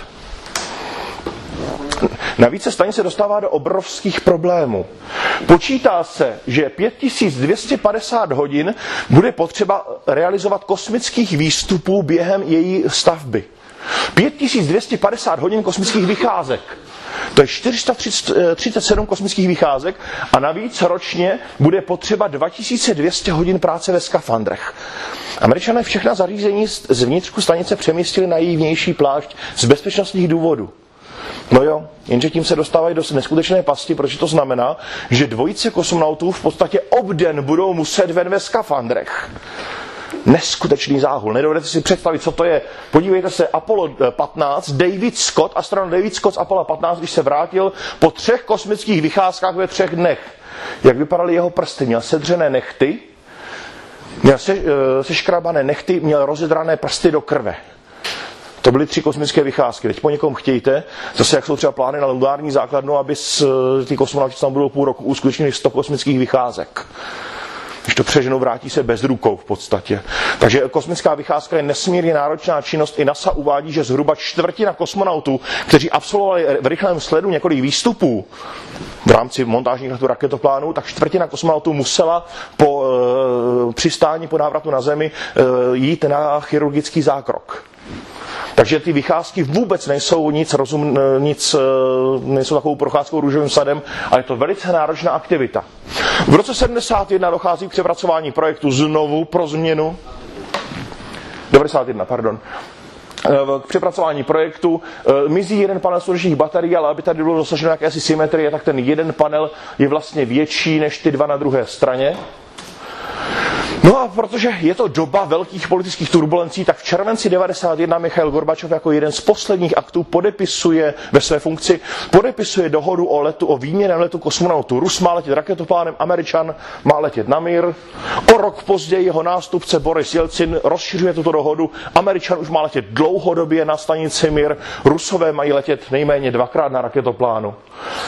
Navíc se stanice dostává do obrovských problémů. Počítá se, že pět tisíc dvě stě padesát hodin bude potřeba realizovat kosmických výstupů během její stavby. pět tisíc dvě stě padesát hodin kosmických vycházek. To je čtyři sta třicet sedm kosmických vycházek a navíc ročně bude potřeba dva tisíce dvě stě hodin práce ve skafandrech. Američané všechna zařízení z vnitřku stanice přemístili na její vnější plášť z bezpečnostních důvodů. No jo, jenže tím se dostávají do neskutečné pasti, protože to znamená, že dvojice kosmonautů v podstatě obden budou muset ven ve skafandrech. Neskutečný záhul. Nedovedete si představit, co to je. Podívejte se, Apollo patnáct, David Scott, astronaut David Scott z Apollo patnáct, když se vrátil po třech kosmických vycházkách ve třech dnech. Jak vypadaly jeho prsty? Měl sedřené nehty, měl se, seškrabané nehty, měl rozedrané prsty do krve. To byly tři kosmické vycházky. Teď po někom chtějte, zase jak jsou třeba plány na lunární základnu, aby ty kosmonauti tam budou půl roku uskutečnili sto kosmických vycházek. Když to přeženou, vrátí se bez rukou v podstatě. Takže kosmická vycházka je nesmírně náročná činnost. I NASA uvádí, že zhruba čtvrtina kosmonautů, kteří absolvovali v rychlém sledu několik výstupů v rámci montážních letů raketoplánů, tak čtvrtina kosmonautů musela po e, přistání po návratu na Zemi e, jít na chirurgický zákrok. Takže ty vycházky vůbec nejsou nic, rozum, nic nejsou takovou procházkou růžovým sadem, ale je to velice náročná aktivita. V roce sedmdesát jedna dochází k přepracování projektu znovu pro změnu. devadesát jedna, pardon. K přepracování projektu mizí jeden panel slunečních baterií, ale aby tady bylo dosaženo jakési symetrie, tak ten jeden panel je vlastně větší než ty dva na druhé straně. No a protože je to doba velkých politických turbulencí, tak v červenci devadesát jedna Michail Gorbačov jako jeden z posledních aktů podepisuje ve své funkci, podepisuje dohodu o letu, o výměnném letu kosmonautů. Rus má letět raketoplánem, Američan má letět na Mir. O rok později jeho nástupce Boris Jelcin rozšiřuje tuto dohodu. Američan už má letět dlouhodobě na stanici Mir. Rusové mají letět nejméně dvakrát na raketoplánu.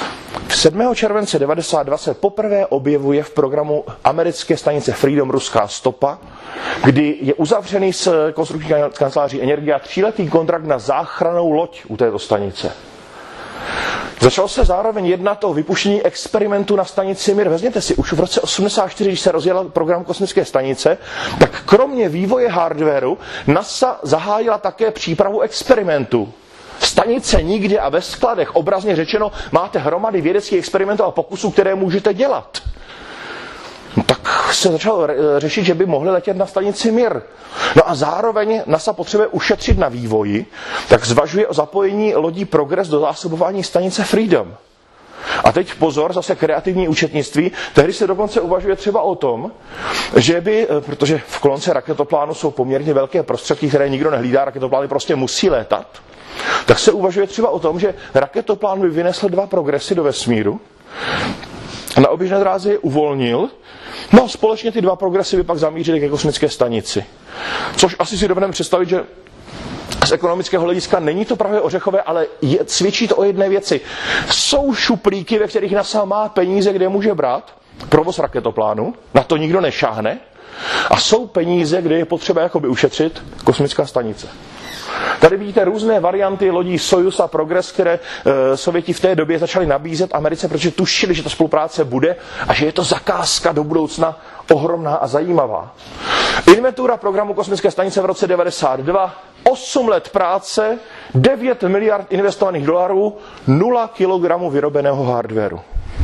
sedmého července devadesát dva se poprvé objevuje v programu americké stanice Freedom ruská stopa, kdy je uzavřený s konstrukční kanceláří Energia tříletý kontrakt na záchrannou loď u této stanice. Začalo se zároveň jednat o vypuštění experimentu na stanici Mir. Vezměte si, už v roce osmdesát čtyři, když se rozjel program kosmické stanice, tak kromě vývoje hardwaru NASA zahájila také přípravu experimentu. Stanice nikde a ve skladech, obrazně řečeno, máte hromady vědeckých experimentů a pokusů, které můžete dělat. No, tak se začalo řešit, že by mohli letět na stanici Mir. No a zároveň NASA potřebuje ušetřit na vývoji, tak zvažuje o zapojení lodí Progress do zásobování stanice Freedom. A teď pozor, zase kreativní účetnictví, tehdy se dokonce uvažuje třeba o tom, že by, protože v kolonce raketoplánu jsou poměrně velké prostředky, které nikdo nehlídá, raketoplány prostě musí létat, tak se uvažuje třeba o tom, že raketoplán by vynesl dva Progressy do vesmíru, na oběžné dráze je uvolnil, no společně ty dva Progressy by pak zamířily ke kosmické stanici. Což asi si dovedeme představit, že z ekonomického hlediska není to právě ořechové, ale je, svědčí to o jedné věci. Jsou šuplíky, ve kterých NASA má peníze, kde může brát provoz raketoplánu, na to nikdo nešáhne, a jsou peníze, kde je potřeba jakoby ušetřit kosmická stanice. Tady vidíte různé varianty lodí Sojuz a Progress, které e, Sověti v té době začali nabízet Americe, protože tušili, že ta spolupráce bude a že je to zakázka do budoucna ohromná a zajímavá. Inventura programu kosmické stanice v roce devadesát dva, osm let práce, devět miliard investovaných dolarů, nula kilogramů vyrobeného hardwaru.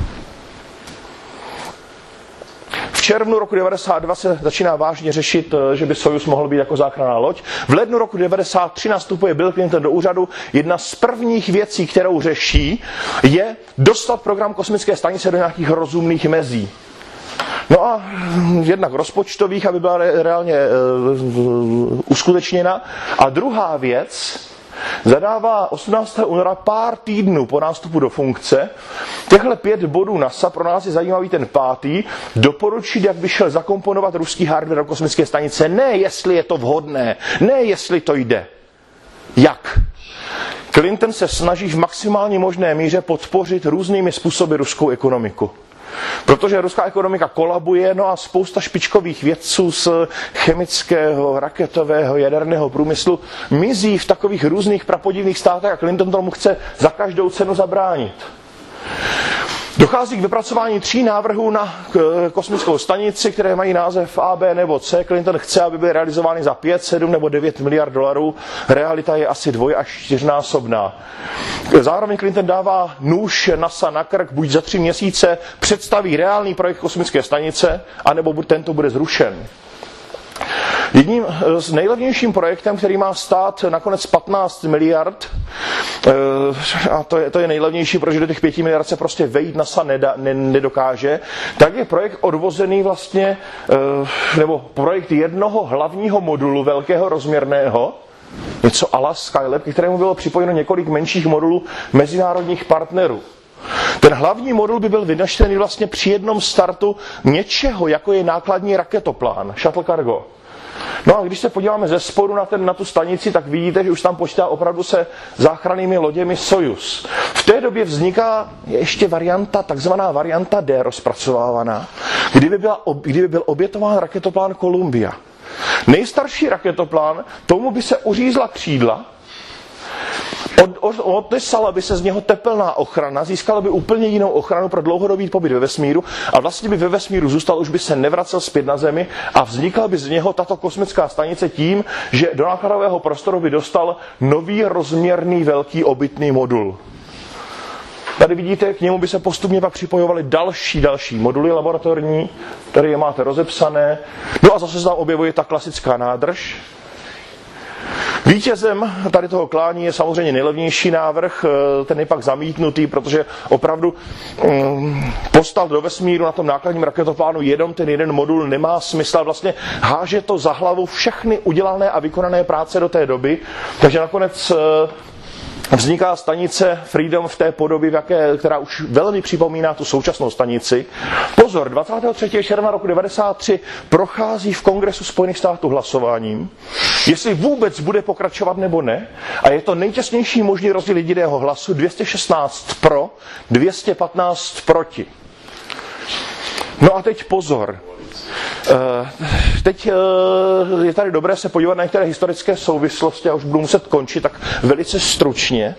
V červnu roku devadesát dva se začíná vážně řešit, že by Sojuz mohl být jako záchranná loď. V lednu roku devadesát tři nastupuje Bill Clinton do úřadu. Jedna z prvních věcí, kterou řeší, je dostat program kosmické stanice do nějakých rozumných mezí. No a jednak rozpočtových, aby byla reálně uh, uskutečněna. A druhá věc, zadává osmnáctého února, pár týdnů po nástupu do funkce, těchto pět bodů NASA, pro nás je zajímavý ten pátý, doporučit, jak by šel zakomponovat ruský hardware do kosmické stanice. Ne jestli je to vhodné, ne jestli to jde. Jak? Clinton se snaží v maximální možné míře podpořit různými způsoby ruskou ekonomiku. Protože ruská ekonomika kolabuje, no a spousta špičkových vědců z chemického, raketového, jaderného průmyslu mizí v takových různých prapodivných státech a Clinton tomu chce za každou cenu zabránit. Dochází k vypracování tří návrhů na kosmickou stanici, které mají název A, B nebo C. Clinton chce, aby byly realizovány za pět, sedm nebo devět miliard dolarů. Realita je asi dvoj až čtyřnásobná. Zároveň Clinton dává nůž NASA na krk, buď za tři měsíce představí reálný projekt kosmické stanice, anebo tento bude zrušen. Jedním z nejlevnějším projektem, který má stát nakonec patnáct miliard, a to je, to je nejlevnější, protože do těch pěti miliard se prostě vejít NASA neda, ne, nedokáže, tak je projekt odvozený vlastně, nebo projekt jednoho hlavního modulu velkého rozměrného, něco a la Skylab, k kterému bylo připojeno několik menších modulů mezinárodních partnerů. Ten hlavní modul by byl vynaštěný vlastně při jednom startu něčeho, jako je nákladní raketoplán, shuttle cargo. No a když se podíváme ze spodu na, ten, na tu stanici, tak vidíte, že už tam počítá opravdu se záchrannými loděmi Sojuz. V té době vzniká ještě varianta, takzvaná varianta D rozpracovávaná, kdyby, byla, kdyby byl obětován raketoplán Columbia. Nejstarší raketoplán, tomu by se uřízla křídla, odtesala by se z něho tepelná ochrana, získala by úplně jinou ochranu pro dlouhodobý pobyt ve vesmíru a vlastně by ve vesmíru zůstal, už by se nevracel zpět na Zemi a vznikla by z něho tato kosmická stanice tím, že do nákladového prostoru by dostal nový rozměrný velký obytný modul. Tady vidíte, k němu by se postupně pak připojovaly další, další moduly laboratorní, tady je máte rozepsané. No a zase se tam objevuje ta klasická nádrž. Vítězem tady toho klání je samozřejmě nejlevnější návrh, ten je pak zamítnutý, protože opravdu um, postav do vesmíru na tom nákladním raketoplánu jenom ten jeden modul nemá smysl, vlastně háže to za hlavu všechny udělané a vykonané práce do té doby, takže nakonec uh, vzniká stanice Freedom v té podobě, v jaké, která už velmi připomíná tu současnou stanici. Pozor, dvacátého třetího června roku devadesát tři prochází v Kongresu Spojených států hlasováním, jestli vůbec bude pokračovat nebo ne, a je to nejtěsnější možný rozdíl jediného hlasu, dvě stě šestnáct pro, dvě stě patnáct proti. No a teď pozor. Teď je tady dobré se podívat na některé historické souvislosti, a už budu muset končit, tak velice stručně.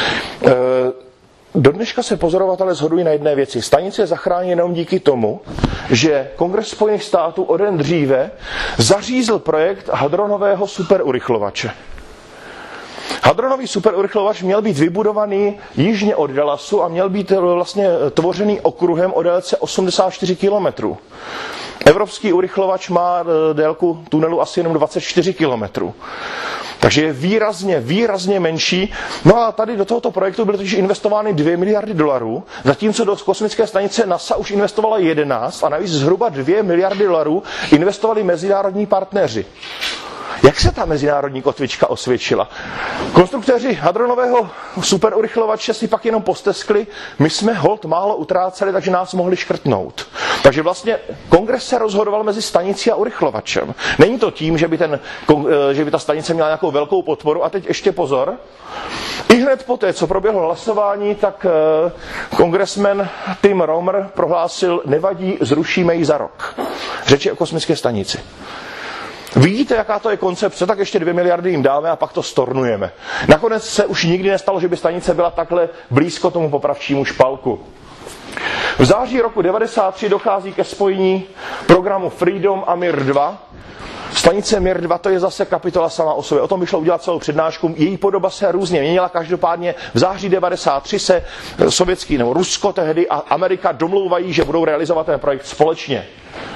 Do dneška se pozorovatelé shodují na jedné věci. Stanice je zachráněna jenom díky tomu, že Kongres Spojených států o den dříve zařízl projekt hadronového superurychlovače. Hadronový superurychlovač měl být vybudovaný jižně od Dallasu a měl být vlastně tvořený okruhem o délce osmdesát čtyři kilometrů. Evropský urychlovač má délku tunelu asi jenom dvacet čtyři kilometrů. Takže je výrazně, výrazně menší. No a tady do tohoto projektu byly totiž investovány dvě miliardy dolarů, zatímco do kosmické stanice NASA už investovala jedenáct a navíc zhruba dvě miliardy dolarů investovali mezinárodní partneři. Jak se ta mezinárodní kotvička osvědčila? Konstruktéři hadronového superurychlovače si pak jenom posteskli, my jsme holt málo utráceli, takže nás mohli škrtnout. Takže vlastně Kongres se rozhodoval mezi stanicí a urychlovačem. Není to tím, že by, ten, že by ta stanice měla nějakou velkou podporu. A teď ještě pozor. I hned poté, co proběhlo hlasování, tak kongresmen Tim Romer prohlásil, nevadí, zrušíme ji za rok. Řeč je o kosmické stanici. Vidíte, jaká to je koncepce, tak ještě dvě miliardy jim dáme a pak to stornujeme. Nakonec se už nikdy nestalo, že by stanice byla takhle blízko tomu popravčímu špalku. V září roku devadesát tři dochází ke spojení programu Freedom a Mir dva. Stanice Mir dva to je zase kapitola sama o sobě. O tom by šlo udělat celou přednášku. Její podoba se různě měnila. Každopádně v září devadesát tři se sovětský nebo Rusko tehdy a Amerika domlouvají, že budou realizovat ten projekt společně.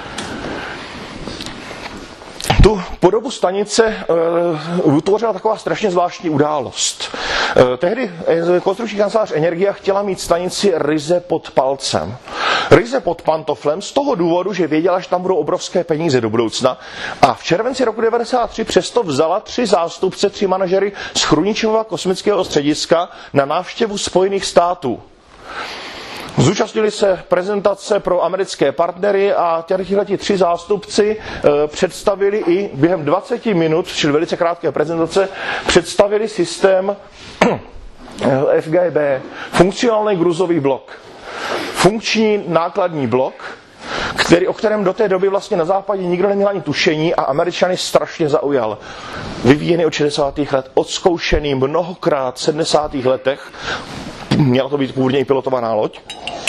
Tu podobu stanice uh, utvořila taková strašně zvláštní událost. Uh, tehdy konstrukční kancelář Energia chtěla mít stanici ryze pod palcem. Ryze pod pantoflem z toho důvodu, že věděla, že tam budou obrovské peníze do budoucna. A v červenci roku devadesát tři přesto vzala tři zástupce, tři manažery z Chruničova kosmického střediska na návštěvu Spojených států. Zúčastnili se prezentace pro americké partnery a tihleti tři zástupci e, představili i během dvacet minut, čili velice krátké prezentace, představili systém F G B, funkcionální gruzový blok. Funkční nákladní blok, který, o kterém do té doby vlastně na západě nikdo neměl ani tušení a Američany strašně zaujal. Vyvíjený od šedesátých let, odzkoušený mnohokrát v sedmdesátých letech, měla to být původně i pilotovaná loď.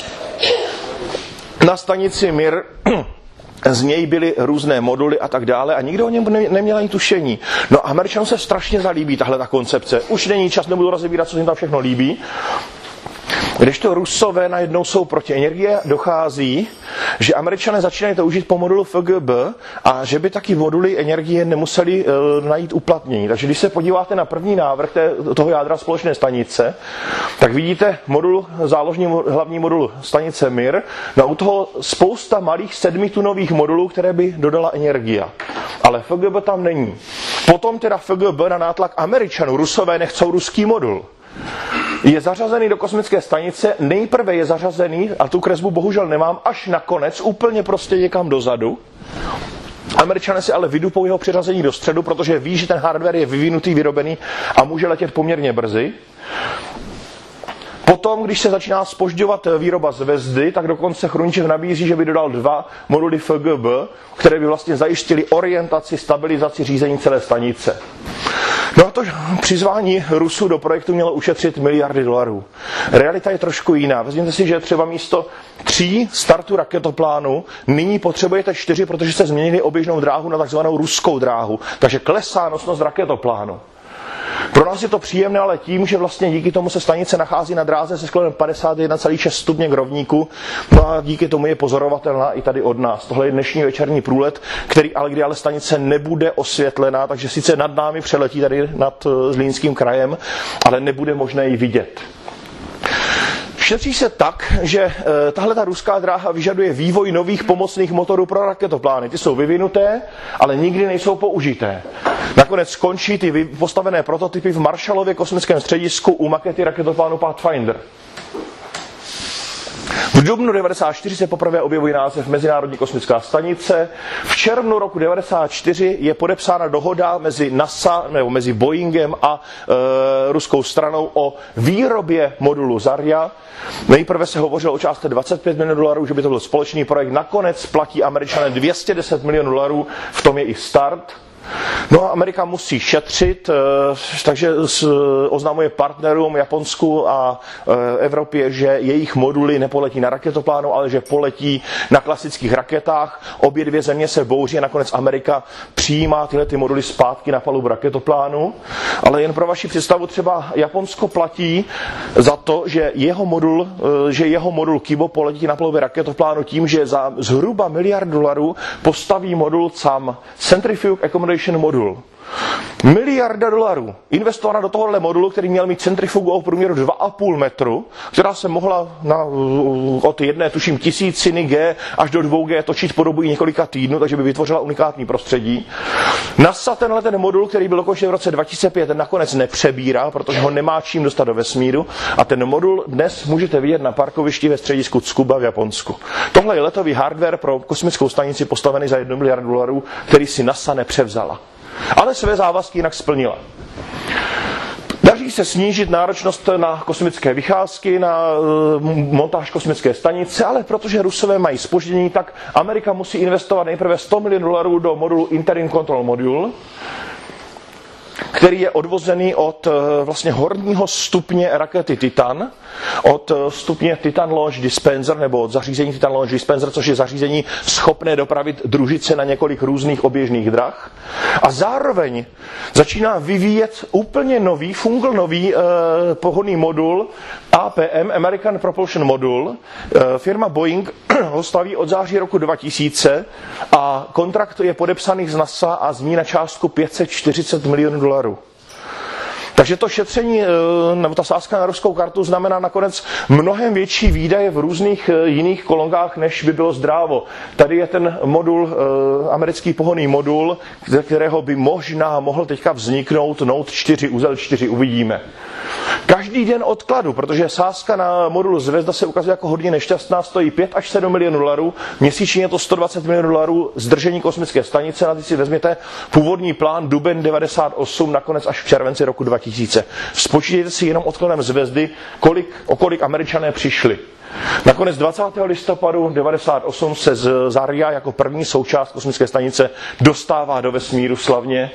Na stanici Mir z něj byly různé moduly a tak dále a nikdo o něm ne, neměl ani tušení. No a Američanům se strašně zalíbí tahle ta koncepce. Už není čas, nebudu rozebírat, co se jim tam všechno líbí. Kdežto Rusové najednou jsou proti. Energie dochází, že Američané začínají toužit po modulu F G B a že by taky moduly energie nemuseli e, najít uplatnění. Takže když se podíváte na první návrh té, toho jádra společné stanice, tak vidíte modul, záložní hlavní modul stanice Mir, no u toho spousta malých sedmitunových modulů, které by dodala Energia. Ale F G B tam není. Potom teda F G B na nátlak Američanů, Rusové nechcou ruský modul. Je zařazený do kosmické stanice, nejprve je zařazený, a tu kresbu bohužel nemám, až nakonec, úplně prostě někam dozadu. Američané si ale vydupou jeho přiřazení do středu, protože ví, že ten hardware je vyvinutý, vyrobený a může letět poměrně brzy. Potom, když se začíná zpožďovat výroba zvezdy, tak dokonce Chruničev nabízí, že by dodal dva moduly F G B, které by vlastně zajistily orientaci, stabilizaci řízení celé stanice. No a to přizvání Rusů do projektu mělo ušetřit miliardy dolarů. Realita je trošku jiná. Vezměte si, že třeba místo tří startů raketoplánu nyní potřebujete čtyři, protože se změnili oběžnou dráhu na takzvanou ruskou dráhu. Takže klesá nosnost raketoplánu. Pro nás je to příjemné, ale tím, že vlastně díky tomu se stanice nachází na dráze se sklonem padesát jedna celá šest stupně k rovníku, no a díky tomu je pozorovatelná i tady od nás. Tohle je dnešní večerní průlet, který ale kdy ale stanice nebude osvětlená, takže sice nad námi přeletí tady nad Zlínským krajem, ale nebude možné ji vidět. Šetří se tak, že tahle ta ruská dráha vyžaduje vývoj nových pomocných motorů pro raketoplány. Ty jsou vyvinuté, ale nikdy nejsou použité. Nakonec skončí ty postavené prototypy v Marshallově kosmickém středisku u makety raketoplánu Pathfinder. V dubnu devadesát čtyři se poprvé objevují název Mezinárodní kosmická stanice. V červnu roku devadesát čtyři je podepsána dohoda mezi NASA nebo mezi Boeingem a e, ruskou stranou o výrobě modulu Zarya. Nejprve se hovořilo o částce dvacet pět milionů dolarů, že by to byl společný projekt. Nakonec platí Američané dvě stě deset milionů dolarů, v tom je i start. No a Amerika musí šetřit, takže oznamuje partnerům Japonsku a Evropě, že jejich moduly nepoletí na raketoplánu, ale že poletí na klasických raketách. Obě dvě země se bouří a nakonec Amerika přijímá tyhle ty moduly zpátky na palubu raketoplánu. Ale jen pro vaši představu, třeba Japonsko platí za to, že jeho modul, že jeho modul Kibo poletí na palubě raketoplánu tím, že za zhruba miliard dolarů postaví modul C A M, Centrifuge Accommodation modul. Miliarda dolarů investována do tohohle modulu, který měl mít centrifugu o průměru dva a půl metru, která se mohla na, od jedné, tuším, tisíciny G až do dvou G točit po dobu i několika týdnů, takže by vytvořila unikátní prostředí. NASA tenhle ten modul, který byl dokončen v roce dva tisíce pět, nakonec nepřebírá, protože ho nemá čím dostat do vesmíru a ten modul dnes můžete vidět na parkovišti ve středisku Tsukuba v Japonsku. Tohle je letový hardware pro kosmickou stanici postavený za jednu miliardu dolarů, který si NASA nepřevzala. Ale své závazky jinak splnila. Daří se snížit náročnost na kosmické vycházky, na montáž kosmické stanice, ale protože Rusové mají zpoždění, tak Amerika musí investovat nejprve sto milionů dolarů do modulu Interim Control Module, který je odvozený od vlastně horního stupně rakety Titan, od stupně Titan Launch Dispenser, nebo od zařízení Titan Launch Dispenser, což je zařízení schopné dopravit družice na několik různých oběžných drah. A zároveň začíná vyvíjet úplně nový, fungl nový eh, pohodný modul A P M, American Propulsion Module. Eh, firma Boeing ho staví od září roku dva tisíce a kontrakt je podepsaný z NASA a zní na částku pět set čtyřicet milionů dolarů. Takže to šetření, nebo ta sázka na ruskou kartu znamená nakonec mnohem větší výdaje v různých jiných kolonkách, než by bylo zdrávo. Tady je ten modul, americký pohonný modul, ze kterého by možná mohl teďka vzniknout Note čtyři, Uzel čtyři, uvidíme. Každý den odkladu, protože sázka na modul Zvezda se ukazuje jako hodně nešťastná, stojí pět až sedm milionů dolarů, měsíčně je to sto dvacet milionů dolarů zdržení kosmické stanice, a teď si vezměte původní plán duben devadesát osm, nakonec až v červenci roku dva tisíce. Spočítejte si jenom odkladem Zvezdy, kolik, o kolik Američané přišli. Nakonec dvacátého listopadu devadesát osm se z Zarya jako první součást kosmické stanice dostává do vesmíru slavně.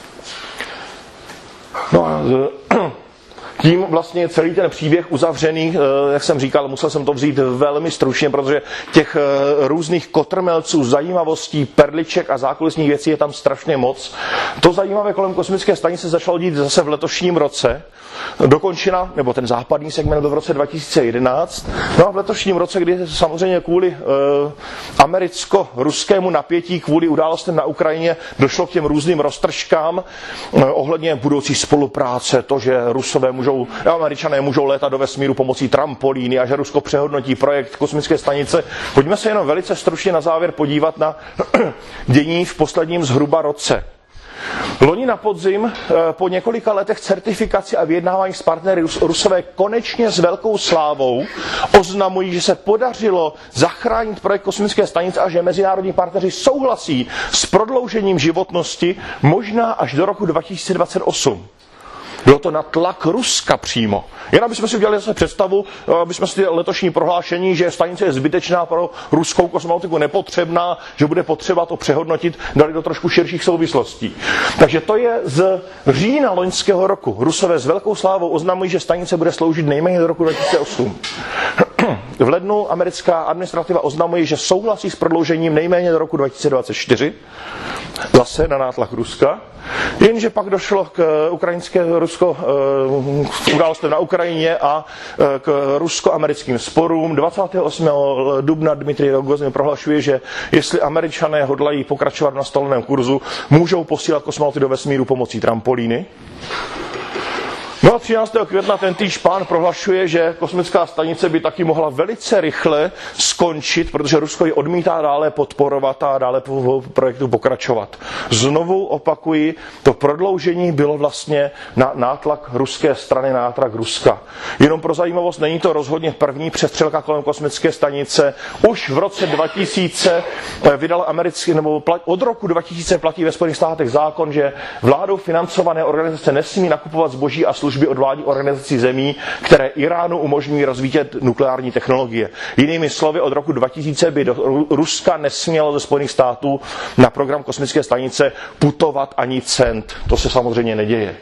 No a tím vlastně celý ten příběh uzavřený, jak jsem říkal, musel jsem to vzít velmi stručně, protože těch různých kotrmelců, zajímavostí, perliček a zákulisních věcí je tam strašně moc. To zajímavé kolem kosmické stanice začalo dít zase v letošním roce. Dokončena, nebo ten západní segment byl v roce dva tisíce jedenáct. No a v letošním roce, kdy samozřejmě kvůli e, americko-ruskému napětí, kvůli událostem na Ukrajině, došlo k těm různým roztržkám e, ohledně budoucí spolupráce, to, že Rusové můžou, Američané můžou létat do vesmíru pomocí trampolíny a že Rusko přehodnotí projekt kosmické stanice. Pojďme se jenom velice stručně na závěr podívat na dění v posledním zhruba roce. Loni na podzim po několika letech certifikace a vyjednávání s partnery Rusové konečně s velkou slávou oznamují, že se podařilo zachránit projekt kosmické stanice a že mezinárodní partneři souhlasí s prodloužením životnosti možná až do roku dva tisíce dvacet osm. Bylo to na tlak Ruska přímo. Jen abychom si udělali zase představu, abychom si letošní prohlášení, že stanice je zbytečná pro ruskou kosmonautiku, nepotřebná, že bude potřeba to přehodnotit, dali do trošku širších souvislostí. Takže to je z října loňského roku. Rusové s velkou slávou oznamují, že stanice bude sloužit nejméně do roku dva tisíce osm. V lednu americká administrativa oznamuje, že souhlasí s prodloužením nejméně do roku dva tisíce dvacet čtyři. Zase na nátlak Ruska. Jenže pak došlo k ukrajinské rusko k událostem na Ukrajině a k rusko-americkým sporům. dvacátého osmého dubna Dmitrij Rogozin prohlašuje, že jestli Američané hodlají pokračovat na nastoleném kurzu, můžou posílat kosmonauty do vesmíru pomocí trampolíny. No a třináctého května tentýž pán prohlašuje, že kosmická stanice by taky mohla velice rychle skončit, protože Rusko ji odmítá dále podporovat a dále po projektu pokračovat. Znovu opakuji, to prodloužení bylo vlastně na nátlak ruské strany, nátlak Ruska. Jenom pro zajímavost, není to rozhodně první přestřelka kolem kosmické stanice. Už v roce dva tisíce vydal americký, nebo od roku dva tisíce platí ve Spojených státech zákon, že vládou financované organizace nesmí nakupovat zboží a služby od vládních organizací zemí, které Iránu umožňují rozvíjet nukleární technologie. Jinými slovy, od roku dva tisíce by do Ruska nesmělo ze Spojených států na program kosmické stanice putovat ani cent. To se samozřejmě neděje.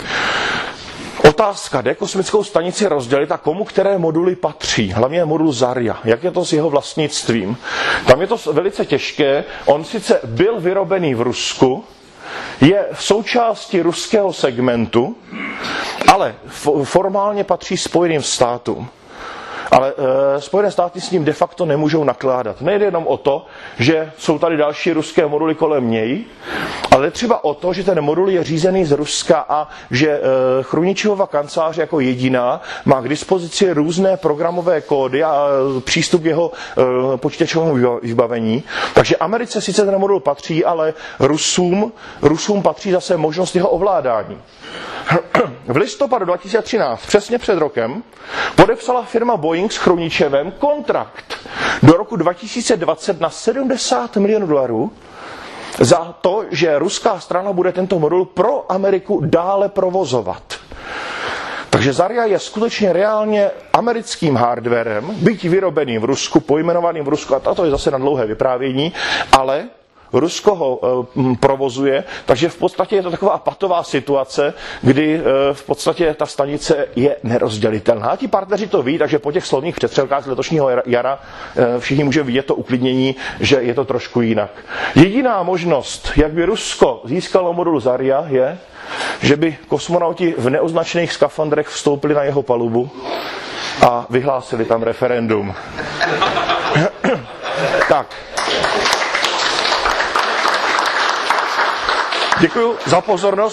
Otázka, jde kosmickou stanici rozdělit a komu které moduly patří. Hlavně modul Zarja. Jak je to s jeho vlastnictvím? Tam je to velice těžké. On sice byl vyrobený v Rusku, je v součástí ruského segmentu, ale formálně patří Spojeným státům. Ale e, Spojené státy s ním de facto nemůžou nakládat. Nejde jenom o to, že jsou tady další ruské moduly kolem něj, ale třeba o to, že ten modul je řízený z Ruska a že e, Chruničihova kancelář jako jediná má k dispozici různé programové kódy a přístup k jeho e, počítačovému vybavení. Takže Americe sice ten modul patří, ale Rusům, Rusům patří zase možnost jeho ovládání. V listopadu dva tisíce třináct, přesně před rokem, podepsala firma Boeing s Chruničevem kontrakt do roku dva tisíce dvacet na sedmdesát milionů dolarů za to, že ruská strana bude tento modul pro Ameriku dále provozovat. Takže Zarja je skutečně reálně americkým hardwarem, byť vyrobeným v Rusku, pojmenovaným v Rusku, a to je zase na dlouhé vyprávění, ale Rusko ho e, provozuje, takže v podstatě je to taková patová situace, kdy e, v podstatě ta stanice je nerozdělitelná. A ti partneři to ví, takže po těch slovních přestřelkách z letošního jara e, všichni můžeme vidět to uklidnění, že je to trošku jinak. Jediná možnost, jak by Rusko získalo modul Zarja, je, že by kosmonauti v neoznačených skafandrech vstoupili na jeho palubu a vyhlásili tam referendum. Tak. Děkuji za pozornost.